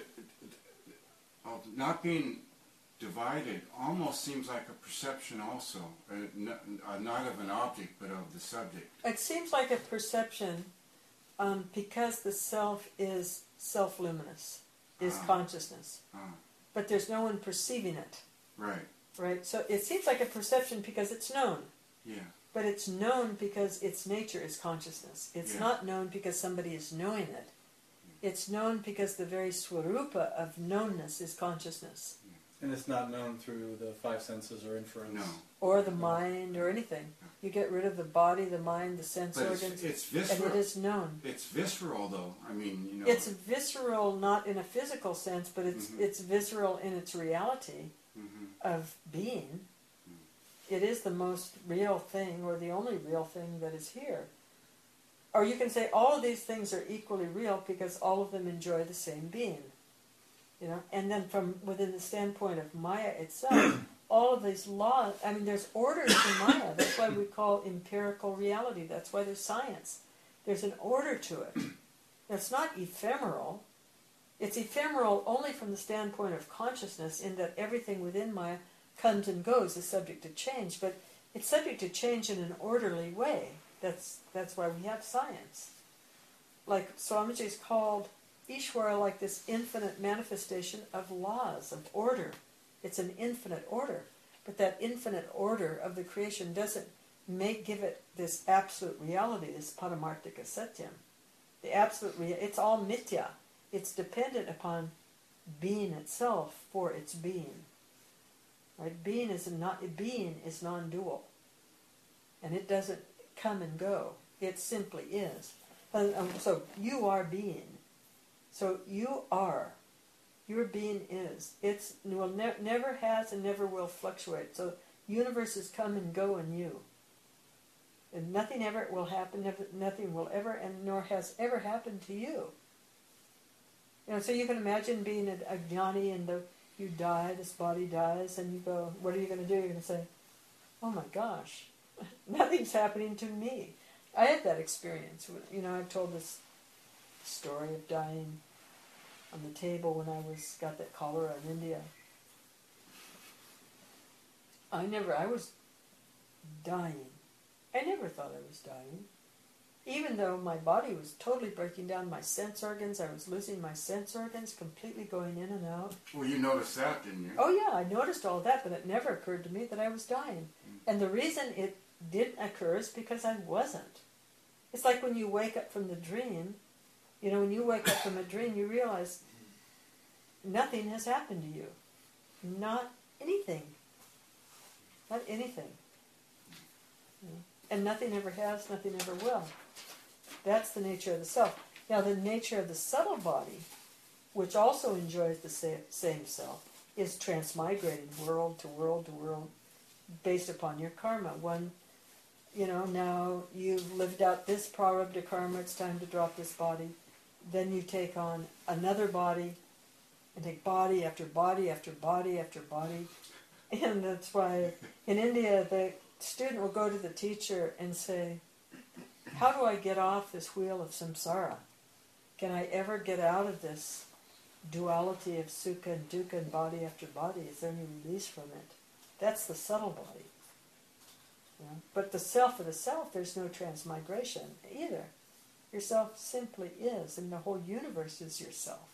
Speaker 5: not being divided almost seems like a perception also, not of an object but of the subject.
Speaker 1: It seems like a perception because the self is self-luminous, is consciousness. But there's no one perceiving it.
Speaker 5: Right.
Speaker 1: Right? So it seems like a perception because it's known.
Speaker 5: Yeah.
Speaker 1: But it's known because its nature is consciousness. It's not known because somebody is knowing it. It's known because the very swarupa of knownness is consciousness.
Speaker 6: And it's not known through the five senses or inference.
Speaker 5: No.
Speaker 1: Or the mind or anything. You get rid of the body, the mind, the sense
Speaker 5: But
Speaker 1: organs,
Speaker 5: it's visceral.
Speaker 1: and it is known.
Speaker 5: It's visceral, though. I mean,
Speaker 1: It's visceral not in a physical sense, but it's visceral in its reality of being. It is the most real thing, or the only real thing that is here. Or you can say all of these things are equally real because all of them enjoy the same being. And then from within the standpoint of Maya itself, all of these laws, I mean, there's orders to Maya. That's why we call empirical reality. That's why there's science. There's an order to it. It's not ephemeral. It's ephemeral only from the standpoint of consciousness, in that everything within Maya comes and goes, is subject to change, but it's subject to change in an orderly way. That's why we have science. Like Swamiji is called Ishvara, like this infinite manifestation of laws, of order. It's an infinite order. But that infinite order of the creation doesn't give it this absolute reality, this paramartika satyam. The absolute it's all mithya. It's dependent upon being itself for its being. Right? Being is non-dual. And it doesn't come and go. It simply is. So you are being. So you are. Your being is. It's never has and never will fluctuate. So universes come and go in you. And nothing ever will happen, nothing will ever, and nor has ever happened to you. So you can imagine being a jnani and you die, this body dies, and you go, what are you going to do? You're going to say, oh my gosh, nothing's happening to me. I had that experience. I've told this story of dying on the table when I got that cholera in India. I was dying. I never thought I was dying. Even though my body was totally breaking down, my sense organs, I was losing my sense organs, completely going in and out.
Speaker 5: Well, you noticed that, didn't you?
Speaker 1: Oh yeah, I noticed all that, but it never occurred to me that I was dying. And the reason it didn't occur is because I wasn't. It's like when you wake up from the dream, when you wake up from a dream, you realize nothing has happened to you. Not anything. Not anything. And nothing ever has, nothing ever will. That's the nature of the self. Now the nature of the subtle body, which also enjoys the same self, is transmigrating world to world to world based upon your karma. Now you've lived out this prarabdha karma, it's time to drop this body. Then you take on another body, and take body after body after body after body. And that's why in India the student will go to the teacher and say, how do I get off this wheel of samsara? Can I ever get out of this duality of sukha and dukkha and body after body? Is there any release from it? That's the subtle body. But the self of the self, there's no transmigration either. Yourself simply is, and the whole universe is yourself.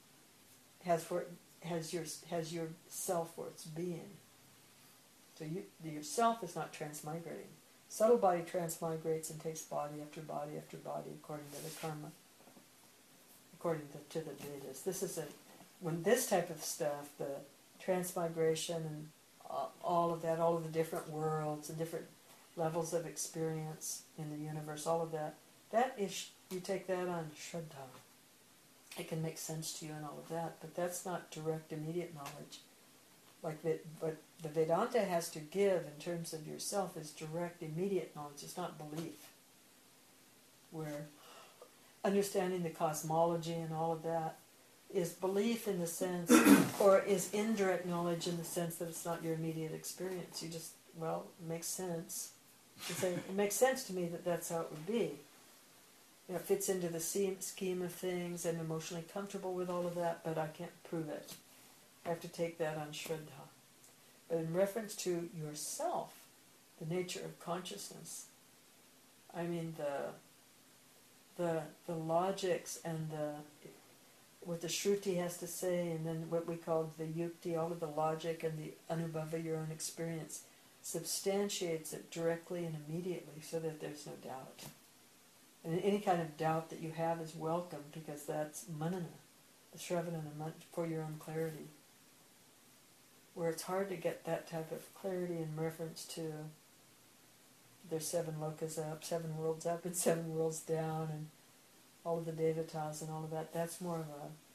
Speaker 1: Has your self for its being. So yourself is not transmigrating. Subtle body transmigrates and takes body after body after body according to the karma, according to the Vedas. When this type of stuff, the transmigration and all of that, all of the different worlds and different levels of experience in the universe, all of that is, you take that on Shraddha. It can make sense to you and all of that, but that's not direct, immediate knowledge. But the Vedanta has to give in terms of yourself is direct, immediate knowledge. It's not belief. Where understanding the cosmology and all of that is belief in the sense, or is indirect knowledge in the sense that it's not your immediate experience. You just, it makes sense. You say, it makes sense to me that that's how it would be. It fits into the scheme of things. I'm emotionally comfortable with all of that, but I can't prove it. I have to take that on Shraddha. But in reference to yourself, the nature of consciousness, I mean the logics and what the Shruti has to say, and then what we call the Yukti, all of the logic and the Anubhava, your own experience, substantiates it directly and immediately so that there's no doubt. And any kind of doubt that you have is welcome, because that's manana, the Shravanana, for your own clarity. Where it's hard to get that type of clarity in reference to there's 7 lokas up, 7 worlds up, and 7 worlds down, and all of the devatas and all of that. That's more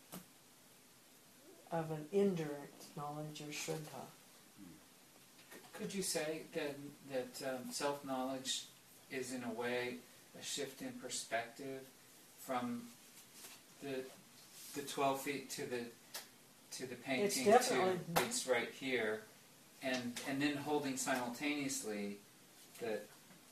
Speaker 1: of an indirect knowledge or Shraddha.
Speaker 4: Could you say that self-knowledge is in a way a shift in perspective from the 12 feet to the painting to it's right here, and then holding simultaneously that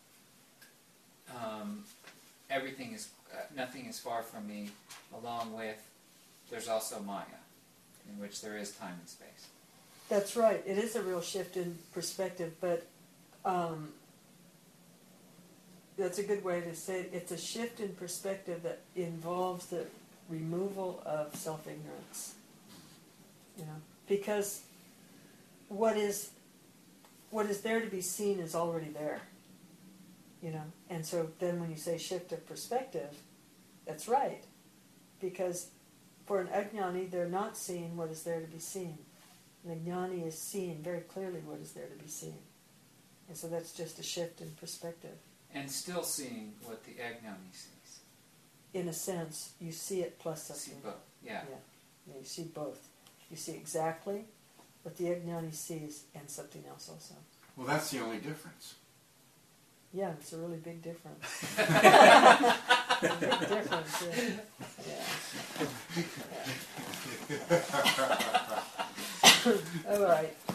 Speaker 4: everything is nothing is far from me, along with there's also Maya, in which there is time and space.
Speaker 1: That's right. It is a real shift in perspective, but that's a good way to say it. It's a shift in perspective that involves the removal of self-ignorance. You know, because what is there to be seen is already there. You know, and so then when you say shift of perspective, that's right, because for an ajnani, they're not seeing what is there to be seen. An ajnani is seeing very clearly what is there to be seen. And so that's just a shift in perspective.
Speaker 4: And still seeing what the ajnani sees.
Speaker 1: In a sense, you see it plus
Speaker 4: See
Speaker 1: something.
Speaker 4: both. Yeah.
Speaker 1: Yeah, you see both. You see exactly what the ajnani sees and something else also.
Speaker 5: Well, that's the only difference.
Speaker 1: Yeah, it's a really big difference. Big difference, yeah. All right.